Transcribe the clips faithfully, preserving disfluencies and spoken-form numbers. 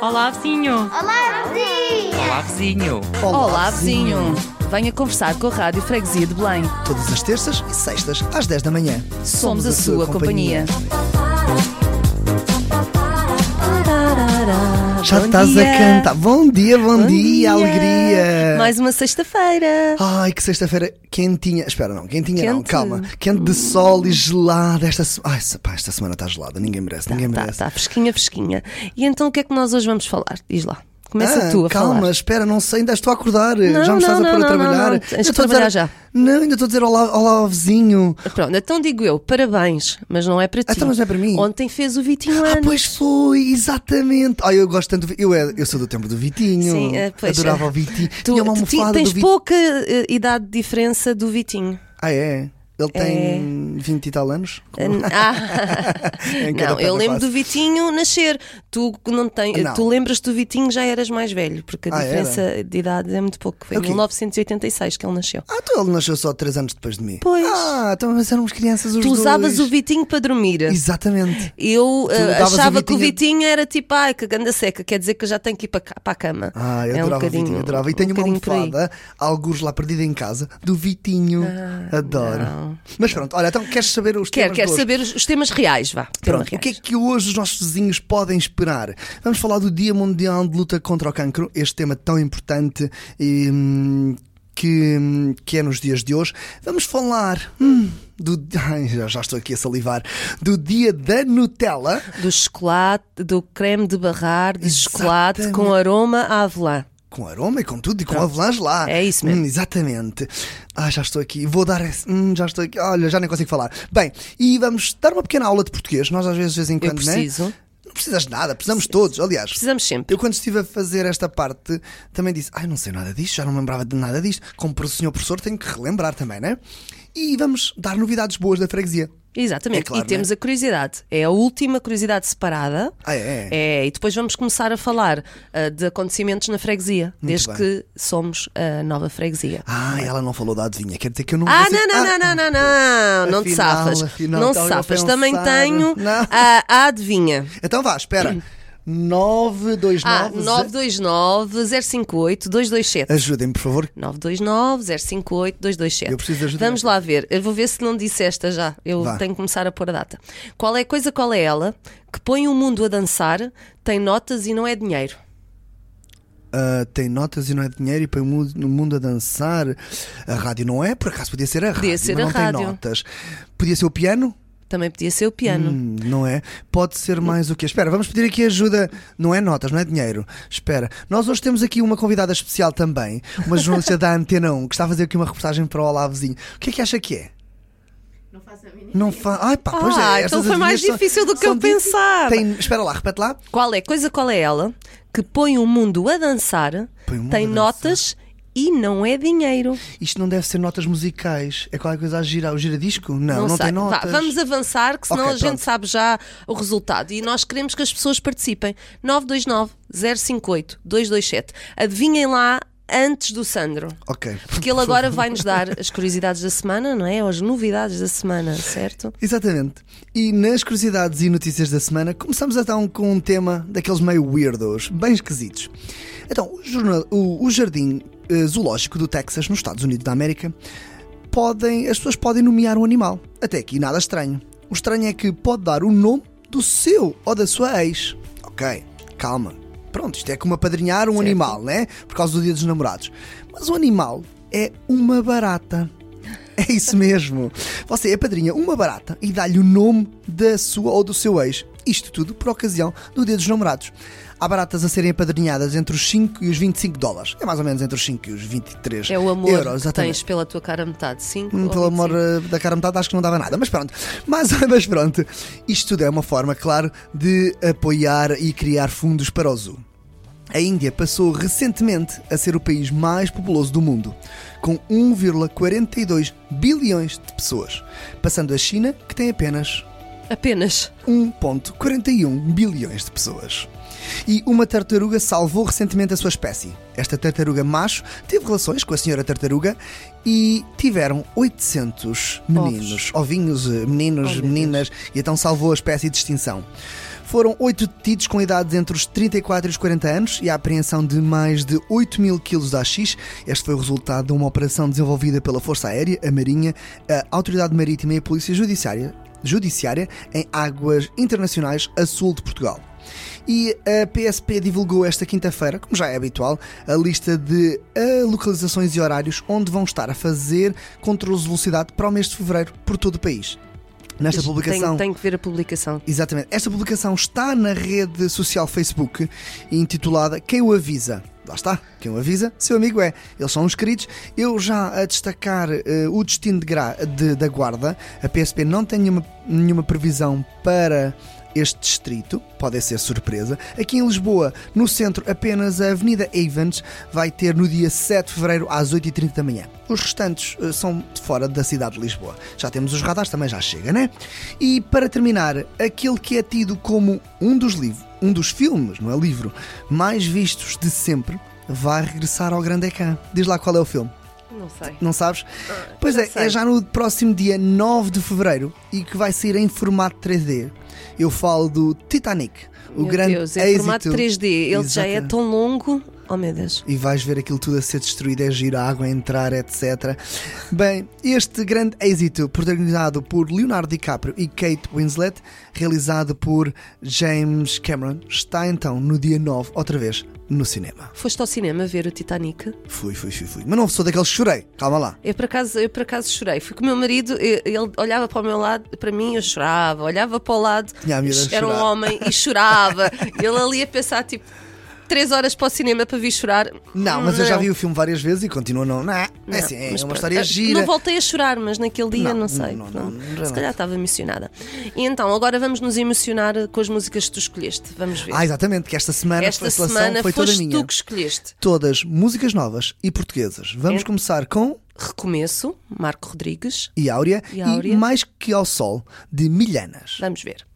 Olá, vizinho. Olá, vizinho. Olá, vizinho. Olá, Olá, vizinho. Venha conversar com a Rádio Freguesia de Belém. Todas as terças e sextas, às dez da manhã. Somos a sua companhia. Já Bom estás dia. a cantar. Bom dia, bom, Bom dia, dia. alegria. Mais uma sexta-feira. Ai, que sexta-feira quentinha. Espera, não, quentinha não, Quente. calma. Quente de sol e gelada. Esta, se- Ai, se- pá, esta semana está gelada, ninguém merece, ninguém Tá, merece. tá, fresquinha, fresquinha. E então o que é que nós hoje vamos falar? Diz lá. Começa Ah, tu a calma, falar. espera, não sei, ainda estou a acordar. Não, já me estás não, a pôr não, a não, trabalhar. não, tens de Ainda estou a trabalhar dizer- já. Não, ainda estou a dizer olá, olá ao vizinho. Pronto, então digo eu, parabéns, mas não é para ti. Ah, então, mas não é para mim. Ontem fez o Vitinho Ah, anos. pois foi, exatamente. Ai, eu gosto tanto do Vi- eu, é- eu sou do tempo do Vitinho. Sim, é, pois Adorava é. o Vitinho. Tu, Tinha uma tu ti- almofada tens do Vitinho. pouca eh, idade de diferença do Vitinho. Ah, é? Ele tem vinte e tal anos? Ah, Em cada não, eu perna lembro quase. do Vitinho nascer. Tu não tens, Não. tu lembras do Vitinho já eras mais velho, porque a Ah, diferença de idade é muito pouco. Foi em Ok. mil novecentos e oitenta e seis que ele nasceu. Ah, então ele nasceu só três anos depois de mim. Pois. Ah, então mas éramos crianças os Tu dois. usavas o Vitinho para dormir. Exatamente. Eu eh, davas o achava que o Vitinho- Vitinho era tipo, ai, que ganda seca, quer dizer que eu já tenho que ir para, cá- para a cama. Ah, eu é um adorava o bocadinho, Vitinho, adorava. E tenho um uma bocadinho por aí. almofada, alguns lá perdida em casa, do Vitinho. Adoro. não. Mas pronto, olha, então queres saber os Quero, temas quero de hoje? saber os, os temas reais, vá. Tema Pronto, o que é reais. que hoje os nossos vizinhos podem esperar? Vamos falar do Dia Mundial de Luta contra o Cancro, este tema tão importante e, hum, que, hum, que é nos dias de hoje. Vamos falar hum, do. Ai, já, já estou aqui a salivar. Do Dia da Nutella. Do chocolate, do creme de barrar, de chocolate Exatamente. com aroma à avelã. Com aroma e com tudo e com Pronto. avelãs lá. É isso mesmo. Hum, exatamente. Ah, já estou aqui. Vou dar esse. Hum, já estou aqui. Olha, já nem consigo falar. Bem, e vamos dar uma pequena aula de português. Nós às vezes, de vez em Eu quando, preciso. né? Não precisas de nada, precisamos todos. Aliás, Precisamos sempre. eu quando estive a fazer esta parte também disse, ai, não sei nada disto, já não me lembrava de nada disto. Como o senhor professor tenho que relembrar também, né? E vamos dar novidades boas da freguesia. Exatamente. É claro, e temos né? a curiosidade. É a última curiosidade separada. Ah, é? É, e depois vamos começar a falar ah, de acontecimentos na freguesia, desde bem. que somos a nova freguesia. Ah, ela não falou da adivinha, quer dizer que eu não Ah, vou dizer- não, não, não, não, não, não, não te Afinal, safas. afinal, não te estava a safas. pensar. Também tenho Não. a, a adivinha. Então vá, espera. nove dois Ah, nove nove dois nove, zero cinco oito, dois dois sete. Ajudem-me, por favor. nove dois nove, zero cinco oito, dois dois sete. Eu preciso de ajuda. Vamos lá ver. Eu vou ver se não disse esta já. Eu Vá. tenho que começar a pôr a data. Qual é a coisa, qual é ela, que põe o mundo a dançar, tem notas e não é dinheiro? Ah, tem notas e não é dinheiro e põe o mundo, no mundo a dançar. A rádio não é, por acaso podia ser a rádio. Podia ser mas a não rádio. tem notas. Podia ser o piano? Também podia ser o piano. Hum, não é? Pode ser mais o quê? Espera, vamos pedir aqui ajuda. Não é notas, não é dinheiro. Espera, nós hoje temos aqui uma convidada especial também, uma jornalista da Antena um, que está a fazer aqui uma reportagem para o Olá Vizinho. O que é que acha que é? Não faço a mínima. Não fa... Ai pá, pois Ah, é. então estas foi mais adivinhas difícil do que são eu difíceis. pensava. Tem... Espera lá, repete lá. Qual é a coisa, qual é ela, que põe o mundo a dançar, Põe o mundo tem a dançar. notas e não é dinheiro? Isto não deve ser notas musicais. É qualquer coisa a girar. O giradisco? Não, não, sei. tem Vá, notas. vamos avançar, que senão Ok, a gente pronto. sabe já o resultado. E nós queremos que as pessoas participem. nove dois nove, zero cinco oito, dois dois sete. Adivinhem lá antes do Sandro. Ok. Porque ele agora vai-nos dar as curiosidades da semana, não é? Ou as novidades da semana, certo? Exatamente. E nas curiosidades e notícias da semana, começamos então com um tema daqueles meio weirdos, bem esquisitos. Então, o, jornal, o, o Jardim eh, Zoológico do Texas, nos Estados Unidos da América, podem, as pessoas podem nomear um animal. Até aqui nada estranho. O estranho é que pode dar o nome do seu ou da sua ex. Ok, calma. Pronto, isto é como apadrinhar um Certo. animal, né? Por causa do Dia dos Namorados. Mas o animal é uma barata. É isso mesmo. Você apadrinha uma barata e dá-lhe o nome da sua ou do seu ex. Isto tudo por ocasião do Dia dos Namorados. Há baratas a serem apadrinhadas entre os cinco e os vinte e cinco dólares. É mais ou menos entre os cinco e os vinte e três É o amor euros. que Exatamente. tens pela tua cara metade. cinco Hum, ou Pelo vinte e amor cinco? eh, da cara metade acho que não dava nada, mas pronto. Mas, mas pronto, isto tudo é uma forma, claro, de apoiar e criar fundos para o zoo. A Índia passou recentemente a ser o país mais populoso do mundo, com um vírgula quarenta e dois bilhões de pessoas, passando a China, que tem apenas Apenas. um vírgula quarenta e um bilhões de pessoas. E uma tartaruga salvou recentemente a sua espécie. Esta tartaruga macho teve relações com a senhora tartaruga e tiveram oitocentos meninos, ovinhos, eh, meninos, Oh, meu meninas, e então salvou a espécie de extinção. Foram oito detidos com idades entre os trinta e quatro e os quarenta anos e a apreensão de mais de oito mil quilos de haxixe. Este foi o resultado de uma operação desenvolvida pela Força Aérea, a Marinha, a Autoridade Marítima e a Polícia Judiciária, judiciária em águas internacionais a sul de Portugal. E a P S P divulgou esta quinta-feira, como já é habitual, a lista de localizações e horários onde vão estar a fazer controles de velocidade para o mês de fevereiro por todo o país. Nesta Tenho, publicação... tenho que ver a publicação. Exatamente. Esta publicação está na rede social Facebook, intitulada Quem o Avisa. Lá está, quem o avisa, seu amigo é. Eles são uns queridos. Eu já a destacar uh, o destino de gra- de, da Guarda, a P S P não tem nenhuma, nenhuma previsão para este distrito, pode ser surpresa. Aqui em Lisboa, no centro, apenas a Avenida Evans vai ter no dia sete de fevereiro às oito e trinta da manhã. Os restantes uh, são de fora da cidade de Lisboa. Já temos os radares, também já chega, né? E para terminar, aquele que é tido como um dos livros, um dos filmes, não é livro, mais vistos de sempre, vai regressar ao grande ecrã. Diz lá qual é o filme. Não sei. Não sabes? Ah, pois é, sei. é já no próximo dia nove de fevereiro e que vai sair em formato três D. Eu falo do Titanic, o Meu grande Deus, é êxito. formato três D. Ele Exatamente. já é tão longo. Oh meu Deus. E vais ver aquilo tudo a ser destruído, é giro, a água a entrar, etcétera. Bem, este grande êxito, protagonizado por Leonardo DiCaprio e Kate Winslet, realizado por James Cameron, está então no dia nove, outra vez, no cinema. Foste ao cinema ver o Titanic? Fui, fui, fui, fui. Mas não sou daqueles que chorei, calma lá. Eu por acaso, eu por acaso chorei. Fui com o meu marido, eu- ele olhava para o meu lado, para mim eu chorava. Olhava para o lado, Tinha a miúda a era um chorar. homem e chorava. Ele ali a pensar tipo três horas para o cinema para vir chorar. Não, mas eu já vi o filme várias vezes e continuo não. Não, é Não, assim, é mas uma pronto. história Ah, gira. Não voltei a chorar, mas naquele dia Não, não, sei. não, não, Pronto. não, não. Se calhar estava emocionada. E então, agora vamos nos emocionar com as músicas que tu escolheste. Vamos ver. Ah, exatamente, que esta semana Esta a seleção semana foi toda foste minha. tu que escolheste. Todas músicas novas e portuguesas. Vamos É. começar com Recomeço, Marco Rodrigues. E Áurea E Áurea. e Mais Que ao Sol, de Milhanas. Vamos ver.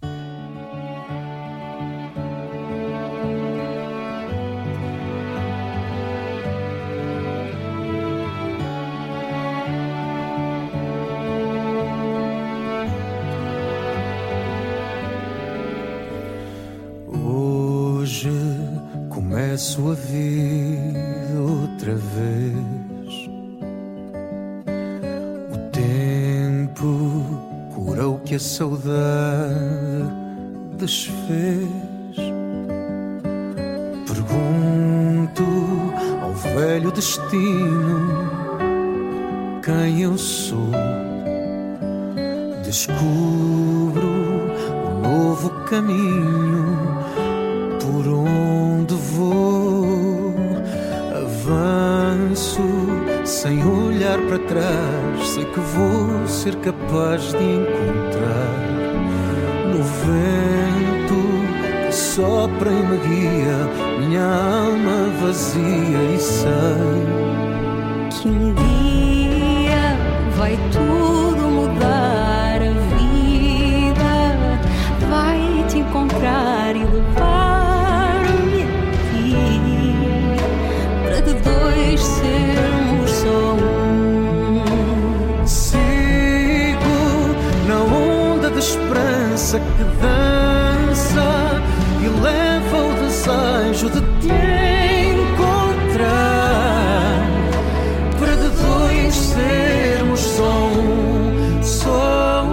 Hoje começo a vida outra vez. O tempo cura o que a saudade desfez. Pergunto ao velho destino quem eu sou. Descubro um novo caminho por onde vou. Avanço sem olhar para trás. Sei que vou ser capaz de encontrar no vento que sopra e me guia minha alma vazia. E sei que um dia vai tudo mudar, a vida vai te encontrar e levar-me a ti, para de dois sermos só um. sigo na onda de esperança que dança e leva o desejo de te encontrar, para de dois sermos só um, só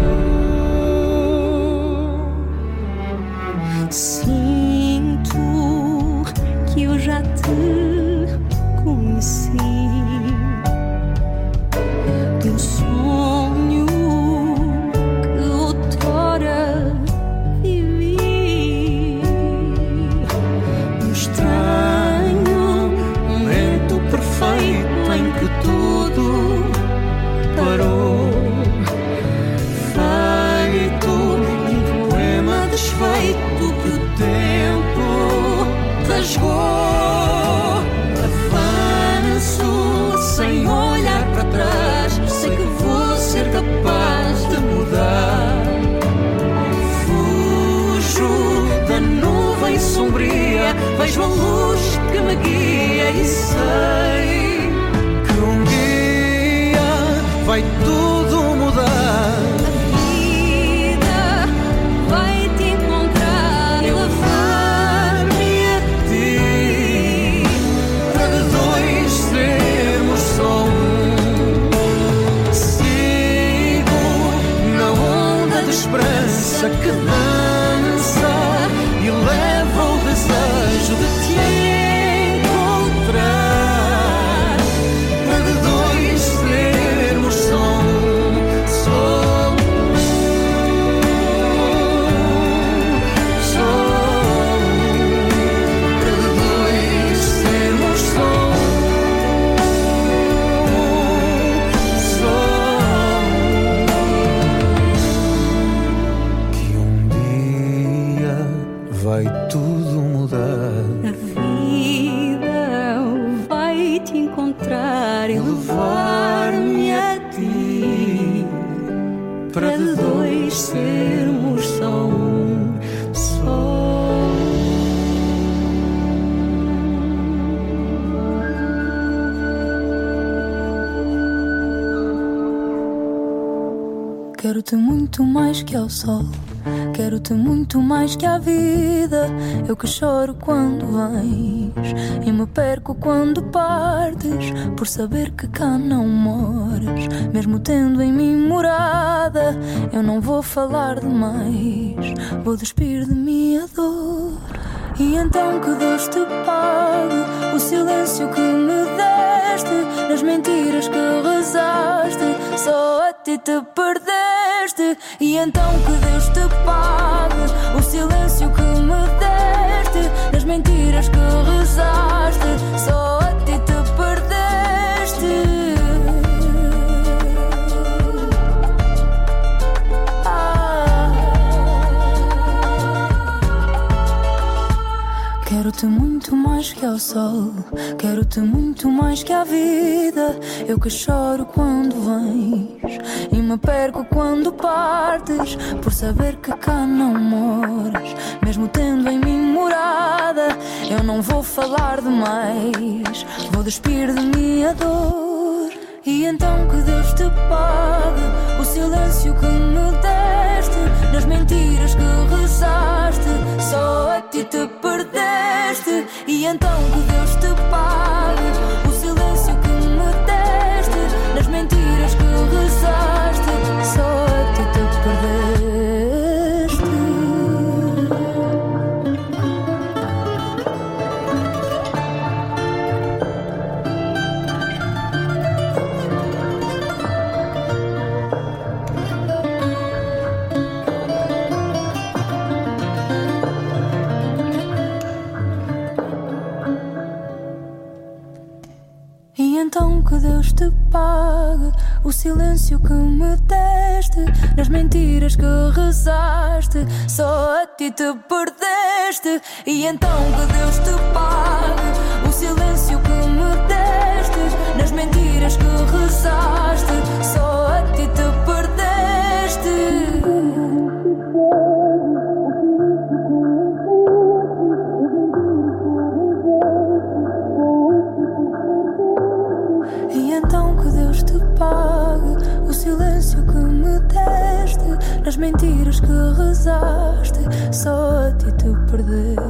um. Sinto que eu já te conheci. Um sonho que outrora vivi. Um estranho momento perfeito em que tudo parou. Feito um poema desfeito que o tempo rasgou. Avanço sem olhar para trás. Sei que vou ser capaz de mudar. Fujo da nuvem sombria, vejo a luz que me guia e sei Que um dia vai tudo mudar. a vida vai te encontrar. desejo de te encontrar, para de dois sermos só um, só um, só um, para de dois sermos só um, só um. Que um dia vai tudo mudar, A vida vai te encontrar e levar-me a ti, para de dois sermos só um, só um. Quero-te muito mais que ao sol, quero-te muito mais que à vida. Eu que choro quando vens e me perco quando partes, por saber que cá não moras, mesmo tendo em mim morada. Eu não vou falar demais, vou despir de mim a dor. E então que Deus te pague o silêncio que me deste, nas mentiras que rezaste, só a ti te perdeste. E então que Deus te pague o silêncio que me deste, nas mentiras que rezaste, só a ti te perdeste. Ah. Quero-te muito mais que ao sol, quero-te muito mais que à vida. Eu que choro quando vens e me perco quando partes, por saber que cá não moras, mesmo tendo em mim morada. Eu não vou falar demais, vou despir de mim a dor. E então que Deus te pague o silêncio que me deste, nas mentiras que rezaste, só a ti te perdeste. E então que Deus te pague o silêncio que me deste, nas mentiras que rezaste, só a ti te perdeste. E então que Deus te pague o silêncio que me deste, nas mentiras que rezaste, só a ti te perdeste. E então que Deus te pague o silêncio que me deste, nas mentiras que rezaste, só a ti te perdeste. E então que Deus te pague o silêncio que me deste, nas mentiras que rezaste, só a ti te perdeste.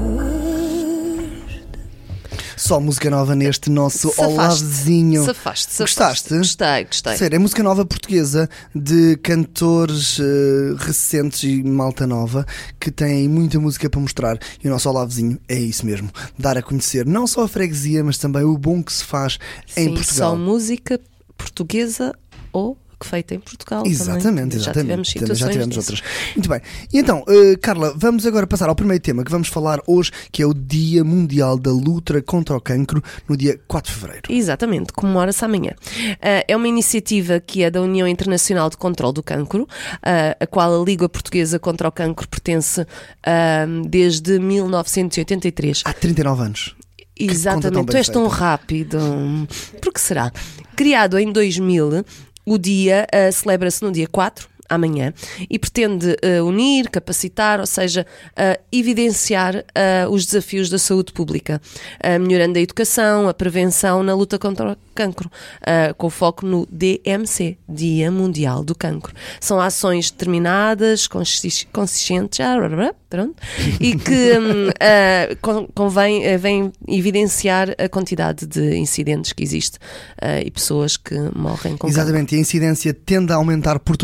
Só música nova neste nosso Safaste. Olavezinho. Safaste, safaste. Gostaste? Gostei, gostei. Sério, é música nova portuguesa de cantores uh, recentes e malta nova que têm muita música para mostrar, e o nosso Olavezinho é isso mesmo, dar a conhecer não só a freguesia, mas também o bom que se faz em Sim, Portugal. só música portuguesa ou que feita em Portugal. Exatamente, também. Já exatamente. tivemos Também situações já tivemos dessas. outras. Muito bem. E então, uh, Carla, vamos agora passar ao primeiro tema que vamos falar hoje, que é o Dia Mundial da Luta contra o Cancro, no dia quatro de fevereiro. Exatamente, comemora-se amanhã. Uh, é uma iniciativa que é da União Internacional de Controlo do Cancro, uh, a qual a Liga Portuguesa contra o Cancro pertence uh, desde mil novecentos e oitenta e três. Há trinta e nove anos. Exatamente, tu és tão rápido. Por que será? Criado em dois mil, o dia uh, celebra-se no dia quatro, amanhã, e pretende uh, unir, capacitar, ou seja, uh, evidenciar uh, os desafios da saúde pública, uh, melhorando a educação, a prevenção na luta contra o cancro, uh, com foco no D M C, Dia Mundial do Cancro. São ações determinadas, consist- consistentes, ah, pronto, e que um, uh, convém uh, vem evidenciar a quantidade de incidentes que existe uh, e pessoas que morrem com Exatamente, cancro. e a incidência tende a aumentar por todo o mundo,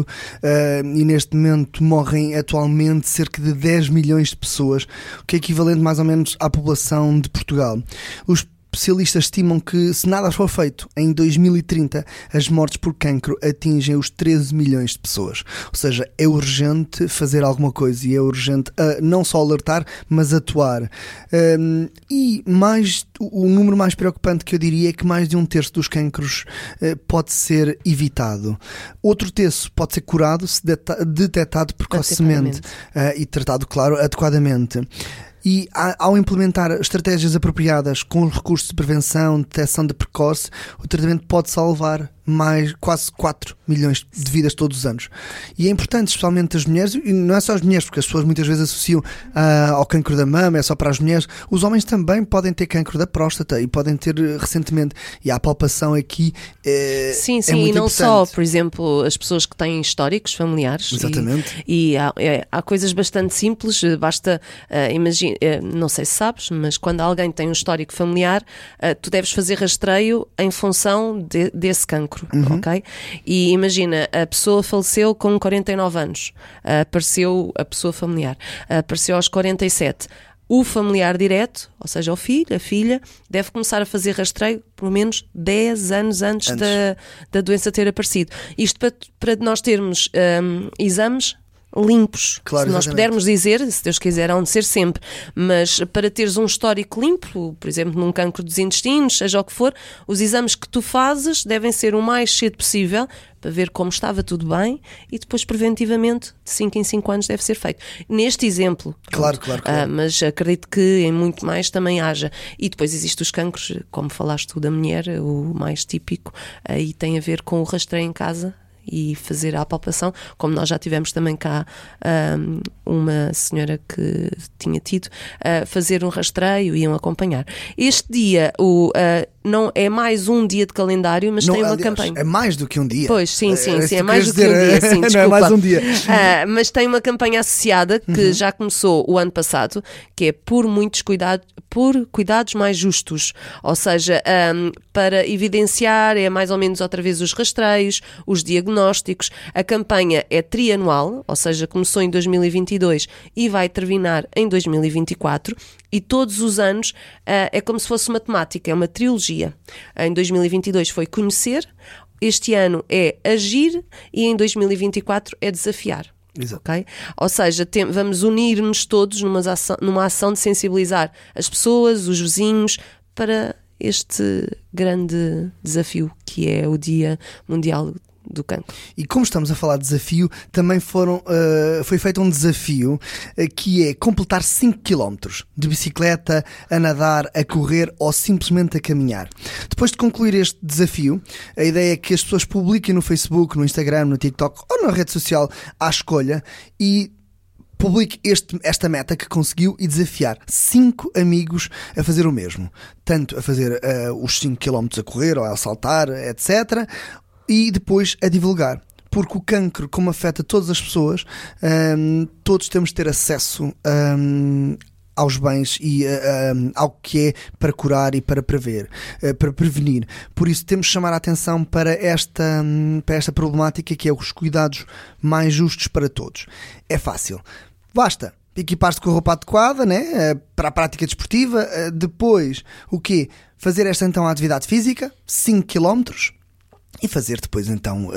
uh, e neste momento morrem atualmente cerca de dez milhões de pessoas, o que é equivalente mais ou menos à população de Portugal. Os especialistas estimam que, se nada for feito, em dois mil e trinta as mortes por cancro atingem os treze milhões de pessoas. Ou seja, é urgente fazer alguma coisa e é urgente uh, não só alertar, mas atuar. Um, e mais, o número mais preocupante que eu diria é que mais de um terço dos cancros uh, pode ser evitado. Outro terço pode ser curado se detectado precocemente uh, e tratado, claro, adequadamente. E ao implementar estratégias apropriadas com recursos de prevenção, detecção de precoce, o tratamento pode salvar mais quase quatro milhões de vidas todos os anos. E é importante, especialmente as mulheres, e não é só as mulheres, porque as pessoas muitas vezes associam uh, ao cancro da mama, é só para as mulheres. Os homens também podem ter cancro da próstata e podem ter recentemente. E a palpação aqui é, sim, sim, é muito e não importante. só, por exemplo, as pessoas que têm históricos familiares. Exatamente. E, e há, é, há coisas bastante simples, basta, uh, imagina, uh, não sei se sabes, mas quando alguém tem um histórico familiar, uh, tu deves fazer rastreio em função de, desse cancro. Uhum. Ok? E imagina, a pessoa faleceu com quarenta e nove anos, uh, apareceu a pessoa familiar, uh, apareceu aos quarenta e sete. O familiar direto, ou seja, o filho, a filha, deve começar a fazer rastreio pelo menos dez anos antes, antes. Da, da doença ter aparecido. Isto para, para nós termos um, exames limpos, claro, se nós exatamente. pudermos dizer, se Deus quiser, hão de ser sempre, mas para teres um histórico limpo, por exemplo, num cancro dos intestinos, seja o que for, os exames que tu fazes devem ser o mais cedo possível para ver como estava tudo bem e depois preventivamente de cinco em cinco anos deve ser feito. Neste exemplo, claro, claro, claro. Ah, mas acredito que em muito mais também haja. E depois existem os cancros, como falaste tu da mulher, o mais típico, aí tem a ver com o rastreio em casa e fazer a palpação, como nós já tivemos também cá um, uma senhora que tinha tido, uh, fazer um rastreio e iam acompanhar. Este dia o, uh, não é mais um dia de calendário, mas não, tem uma aliás, campanha. É mais do que um dia. Pois, sim, sim, é, sim, é é mais do que dizer, um dia, sim, desculpa. Não é mais um dia. Uh, mas tem uma campanha associada que uhum. já começou o ano passado, que é por muitos cuidados, por cuidados mais justos, ou seja, um, para evidenciar é mais ou menos outra vez os rastreios, os diagnósticos. A campanha é trianual, ou seja, começou em dois mil e vinte e dois e vai terminar em dois mil e vinte e quatro, e todos os anos uh, é como se fosse uma temática, é uma trilogia. Em dois mil e vinte e dois foi conhecer, este ano é agir e em dois mil e vinte e quatro é desafiar. Exato. Okay? Ou seja, tem, vamos unir-nos todos numa ação, numa ação de sensibilizar as pessoas, os vizinhos, para este grande desafio que é o Dia Mundial do Cancro. E como estamos a falar de desafio, também foram, uh, foi feito um desafio uh, que é completar cinco quilómetros de bicicleta, a nadar, a correr ou simplesmente a caminhar. Depois de concluir este desafio, a ideia é que as pessoas publiquem no Facebook, no Instagram, no TikTok ou na rede social à escolha e publique este, esta meta que conseguiu e desafiar cinco amigos a fazer o mesmo. Tanto a fazer uh, os cinco quilómetros a correr ou a saltar, etcétera, e depois a divulgar. Porque o cancro, como afeta todas as pessoas, um, todos temos de ter acesso um, aos bens e um, ao que é para curar e para prever, uh, para prevenir. Por isso temos de chamar a atenção para esta, um, para esta problemática, que é os cuidados mais justos para todos. É fácil. Basta equipar-se com a roupa adequada, né, para a prática desportiva. Depois, o quê? Fazer esta então a atividade física, cinco quilómetros. E fazer depois então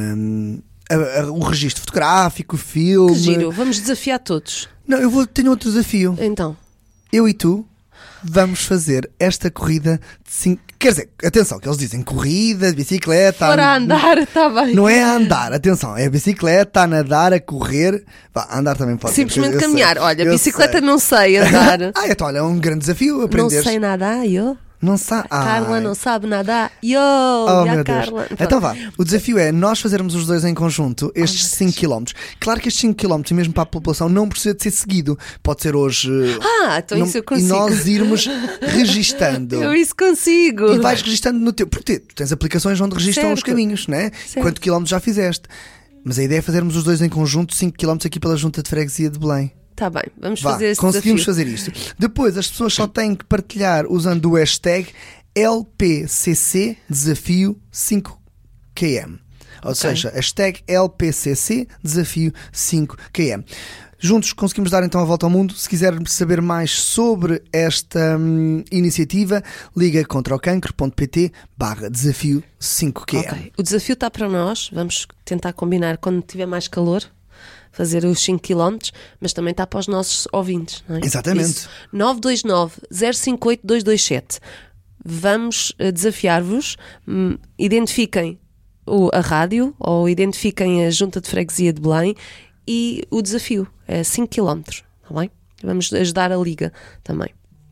uh, a, a, o registro fotográfico, o filme. Que giro, vamos desafiar todos. Não, eu vou, tenho outro desafio. Então. Eu e tu vamos fazer esta corrida de cinco... Quer dizer, atenção, que eles dizem corrida, de bicicleta... Para a andar, está bem. Não é a andar, atenção, é a bicicleta, a nadar, a correr... Vá, a andar também pode simplesmente ser. Caminhar, sei, olha, bicicleta sei. Não sei andar. Ah, então, olha, é um grande desafio aprender. Não sei nadar, eu... Não sabe. A Carla Ai. não sabe nadar. Yo, oh, e a meu Carla. Deus. Então vá. O desafio é nós fazermos os dois em conjunto estes oh, cinco quilómetros. Claro que estes cinco quilómetros, e mesmo para a população, não precisa de ser seguido. Pode ser hoje. Ah, então não, isso eu consigo. E nós irmos registando. Eu isso consigo. E vais registando no teu. Porque tu tens aplicações onde registram certo. Os caminhos, né? Certo. Quantos quilómetros já fizeste. Mas a ideia é fazermos os dois em conjunto, cinco quilómetros aqui pela Junta de Freguesia de Belém. Está bem, vamos Vá, fazer esse conseguimos desafio. fazer isto. Depois, as pessoas só têm que partilhar usando o hashtag L P C C Desafio cinco K M. Ou Ok. seja, hashtag L P C C Desafio cinco K M. Juntos conseguimos dar então a volta ao mundo. Se quiser saber mais sobre esta hum, iniciativa, liga contra o cancro.pt barra desafio cinco K M. Ok. O desafio está para nós. Vamos tentar combinar quando tiver mais calor, fazer os cinco quilómetros, mas também está para os nossos ouvintes. Não é? Exatamente. Isso. nove dois nove, zero cinco oito, dois dois sete. Vamos uh, desafiar-vos. Hum, identifiquem o, a rádio ou identifiquem a Junta de Freguesia de Belém e o desafio é cinco quilómetros, está bem? Vamos ajudar a Liga também.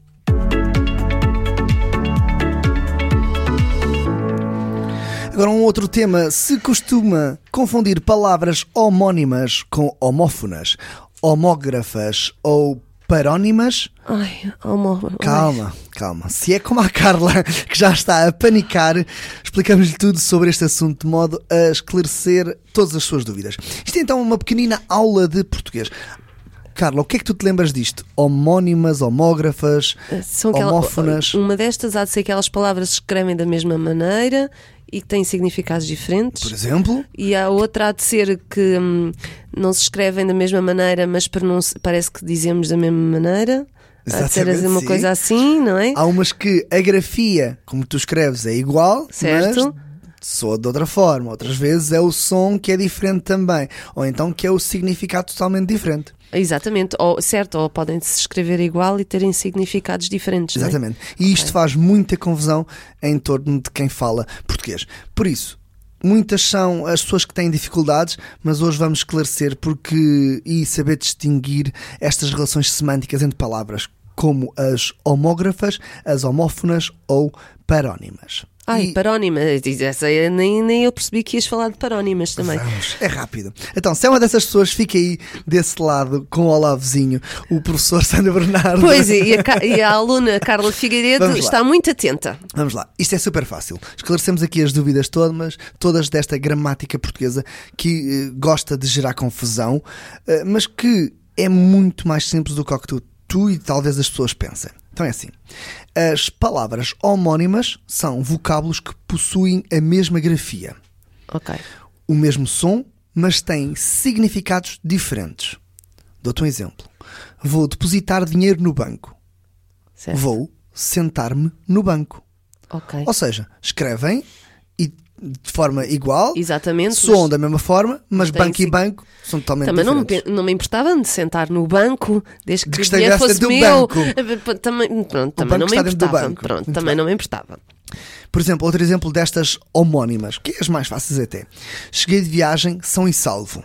Agora um outro tema. Se costuma confundir palavras homónimas com homófonas, homógrafas ou parónimas, Ai, amor. calma, calma. Se é como a Carla, que já está a panicar, explicamos-lhe tudo sobre este assunto de modo a esclarecer todas as suas dúvidas. Isto é então uma pequenina aula de português. Carla, o que é que tu te lembras disto? Homónimas, homógrafas, São aquela- homófonas? Uma destas há de ser aquelas palavras que se escrevem da mesma maneira e que têm significados diferentes. Por exemplo? E a outra há de ser que hum, não se escrevem da mesma maneira, mas pronunci- parece que dizemos da mesma maneira. Há de ser Exatamente, uma sim. coisa assim, não é? Há umas que a grafia, como tu escreves, é igual, Certo. mas soa de outra forma. Outras vezes é o som que é diferente também. Ou então que é o significado totalmente diferente. Exatamente, ou, certo, ou podem-se escrever igual e terem significados diferentes. não é? Exatamente. E isto faz muita confusão em torno de quem fala português. Por isso, muitas são as pessoas que têm dificuldades, mas hoje vamos esclarecer porque e saber distinguir estas relações semânticas entre palavras, como as homógrafas, as homófonas ou parónimas. Ai, E- parónima, essa eu nem, nem eu percebi que ias falar de parónimas também. Vamos, é rápido. Então, se é uma dessas pessoas, fica aí desse lado com o Olavezinho, o professor Sandra Bernardo. Pois, e a, Ca- e a aluna Carla Figueiredo Vamos lá. está muito atenta. Vamos lá, isto é super fácil. Esclarecemos aqui as dúvidas todas, todas desta gramática portuguesa que eh, gosta de gerar confusão, eh, mas que é muito mais simples do que o que tu, tu e talvez as pessoas pensem. Então é assim, as palavras homónimas são vocábulos que possuem a mesma grafia, Ok. o mesmo som, mas têm significados diferentes. Dou-te um exemplo. Vou depositar dinheiro no banco. Certo. Vou sentar-me no banco. Ok. Ou seja, escrevem e de forma igual, Exatamente. soam mas da mesma forma, mas tem banco e sig- banco são totalmente Também não me, diferentes. pe- não me importava de sentar no banco desde De que que o dinheiro estivesse fosse dentro do meu. banco. Eh, p- Também, pronto, também banco não me está dentro do importava. banco. Pronto, Muito também bem. não me importava. Por exemplo, outro exemplo destas homónimas, que é as mais fáceis até. Cheguei de viagem, são e salvo.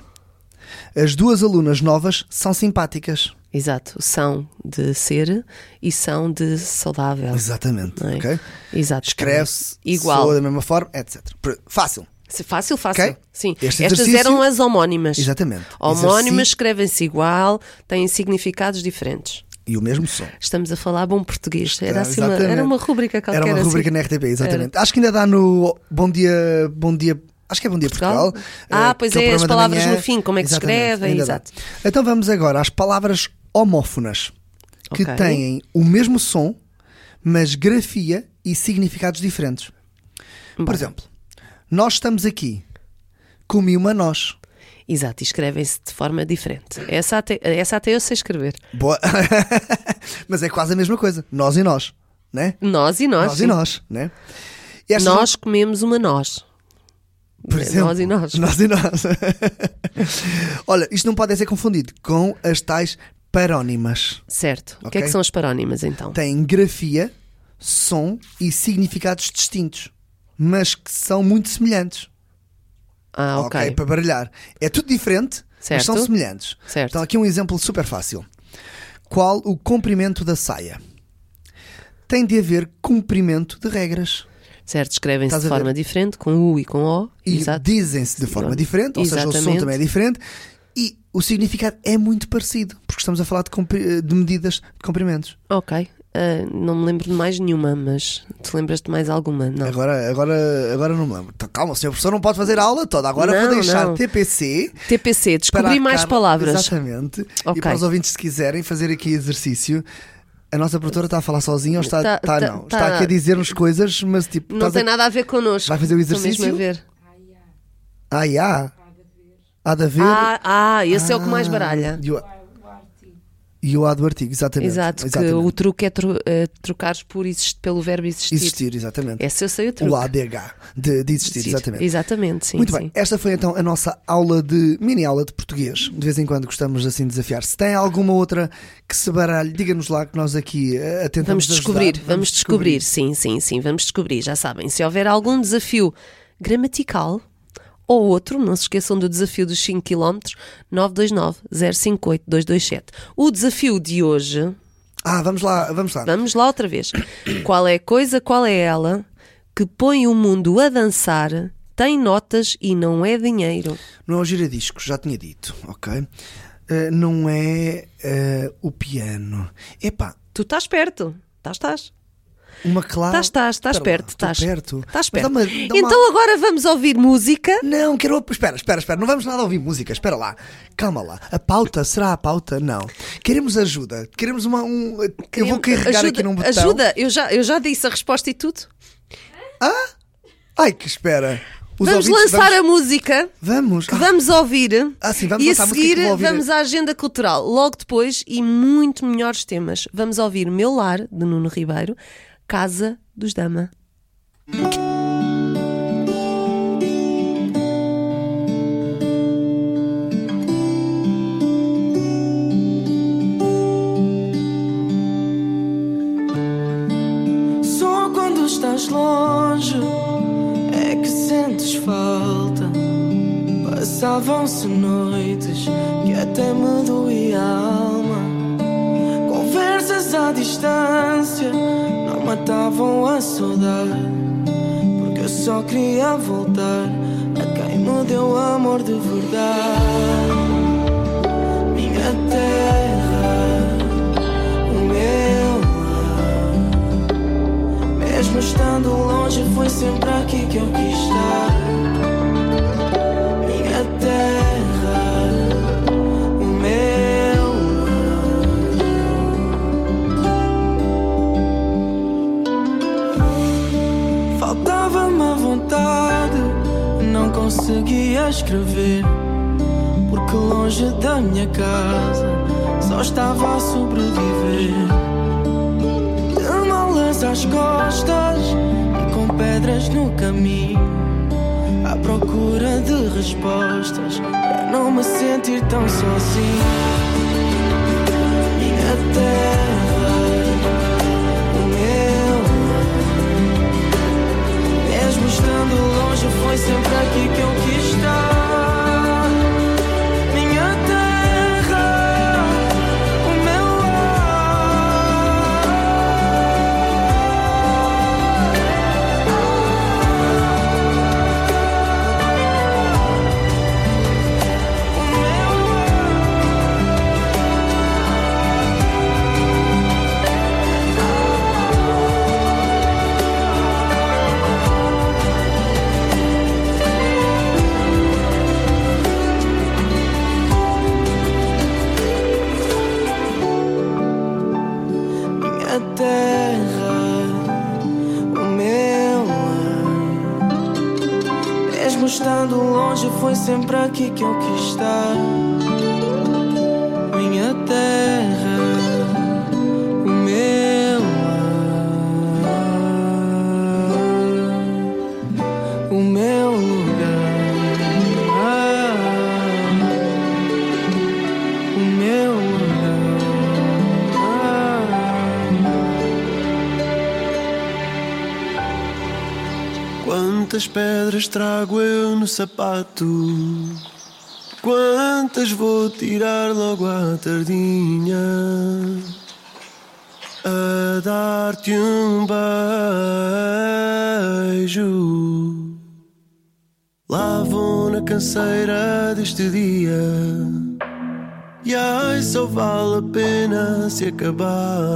As duas alunas novas são simpáticas. Exato. São de ser e são de saudável. Exatamente, Não é? ok? Exato. Escreve-se, Igual. soa da mesma forma, etcétera. Por- Fácil. Se- Fácil, fácil. Ok. Sim. Este Estas exercício- eram as homónimas. Exatamente. Homónimas Exercício escrevem-se igual, têm significados diferentes. e o mesmo som. Estamos a falar bom português. Era, assim uma, Exatamente. era uma rúbrica qualquer. Era uma assim. rubrica na R T P, exatamente. Acho que ainda dá no Bom Dia, Bom Dia, acho que é Bom Dia Portugal. Portugal? Ah, eh, pois que o é, as programa da palavras manhã. no fim, como é que se Exatamente, escrevem, ainda dá. exato. Então vamos agora às palavras homófonas, que Ok. têm o mesmo som, mas grafia e significados diferentes. Por Bom. exemplo, nós estamos aqui, comi uma noz. Exato, e escrevem-se de forma diferente. Essa até, essa até eu sei escrever. Boa. Mas é quase a mesma coisa, nós e nós, né? Nós e nós. Nós sim. e nós, né? E estas Nós comemos uma nós. Por exemplo, Nós e nós. Nós e nós. Olha, isto não pode ser confundido com as tais parónimas. Certo. O que Ok. é que são as parónimas então? Têm grafia, som e significados distintos, mas que são muito semelhantes. Ah, ok. Para baralhar. É tudo diferente, mas Certo. são semelhantes. Certo. Então aqui um exemplo super fácil. Qual o comprimento da saia? Tem de haver cumprimento de regras. Certo, escrevem-se Estás de a ver? forma diferente, com U e com O. E Exato. dizem-se de forma diferente, ou seja, o som Exatamente. também é diferente. E o significado é muito parecido, porque estamos a falar de, compri- de medidas de comprimentos. Ok. Ah, não me lembro de mais nenhuma, mas te lembras de mais alguma? Não. Agora, agora, agora não me lembro. Então, calma, o senhor professor não pode fazer a aula toda. Agora Não, vou deixar não. T P C. T P C, para descobri a mais Carla. palavras. Exatamente. Ok. E para os ouvintes, se quiserem fazer aqui exercício, a nossa produtora está a falar sozinha ou está, Tá- está, tá- não? tá. Está aqui a dizer-nos coisas, mas tipo. Não estás tem a- nada a ver connosco. Vai fazer o Estou mesmo exercício? a ver. Ah, há. Há de haver. Ah, ah esse ah, é o que mais baralha. E o, e o há do artigo, exatamente. Exato, exatamente. Que o truque é tro, uh, trocares por existir, pelo verbo existir. Existir, exatamente. Esse eu sei o truque. O A D H, de, de existir, existir, exatamente. Exatamente, sim. Muito sim. bem, esta foi então a nossa aula de, mini aula de português. De vez em quando gostamos assim de desafiar. Se tem alguma outra que se baralhe, diga-nos lá que nós aqui uh, tentamos Vamos descobrir, ajudar. vamos, vamos descobrir. descobrir, sim, sim, sim, vamos descobrir, já sabem. Se houver algum desafio gramatical ou outro, não se esqueçam do desafio dos cinco quilómetros, nove dois nove, zero cinco oito, dois dois sete. O desafio de hoje... Ah, vamos lá, vamos lá. Vamos lá outra vez. Qual é a coisa, qual é ela que põe o mundo a dançar, tem notas e não é dinheiro? Não é o giradiscos, já tinha dito, ok? Uh, não é uh, o piano. Epá. Tu estás perto, estás, estás. Uma clara. Estás, estás, estás perto, estás. perto. Estás perto. Dá-me, dá-me então uma... agora vamos ouvir música. Não, quero. Espera, espera, espera. Não vamos nada ouvir música. Espera lá. Calma lá. A pauta, será a pauta? Não. Queremos ajuda. Queremos uma. Um... Eu vou carregar ajuda, aqui num botão. Ajuda, eu já, eu já disse a resposta e tudo. Ah? Ai, que espera. Os vamos ouvintes, lançar vamos... a música. Vamos. Que ah. vamos ouvir. Ah, sim, vamos e a lançar seguir a música vamos à agenda cultural. Logo depois e muito melhores temas. Vamos ouvir Meu Lar, de Nuno Ribeiro. Casa dos Dama. Só quando estás longe é que sentes falta. Passavam-se noites que até me doía a alma. Conversas à distância não matavam a saudade, porque eu só queria voltar a quem me deu amor de verdade. Minha terra, o meu lar. Mesmo estando longe foi sempre aqui que eu quis estar. Minha terra, o meu lar. Faltava-me a vontade, não conseguia escrever, porque longe da minha casa só estava a sobreviver. De malas às costas e com pedras no caminho, à procura de respostas para não me sentir tão sozinho. Minha terra, o meu lar. Mesmo estando longe foi sempre aqui que eu quis estar. Estando longe foi sempre aqui que eu quis estar. Minha terra, o meu lar, o meu lugar, o meu lugar. Quantas pedras trago eu no sapato? Quantas vou tirar logo à tardinha? A dar-te um beijo. Lá vou na canseira deste dia, e ai, só vale a pena se acabar.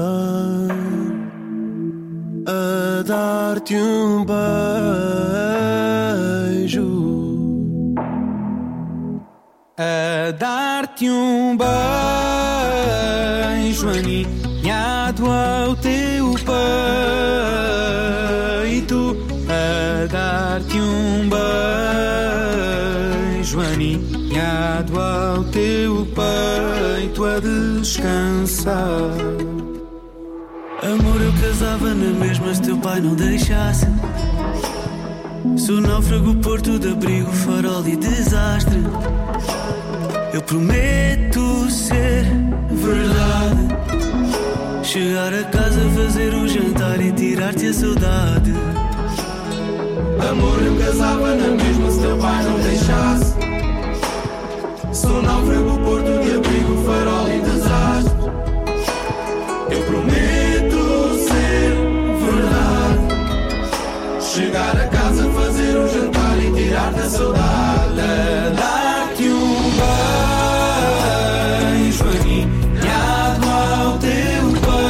A dar-te um beijo, a dar-te um beijo aninhado ao teu peito, a dar-te um Joaninhado ao teu peito a descansar. Amor, eu casava na mesma se teu pai não deixasse. Sou náufrago, porto de abrigo, farol e desastre. Eu prometo ser verdade. Chegar a casa, fazer o jantar e tirar-te a saudade. Amor, eu casava na mesma se teu pai não deixasse. Sou náufrago, porto de abrigo, farol e desastre. Eu prometo ser verdade. Chegar a casa, fazer um jantar e tirar-te a saudade. Dar-te um beijo aninhado ao teu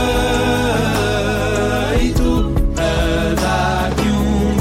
peito. A dar-te um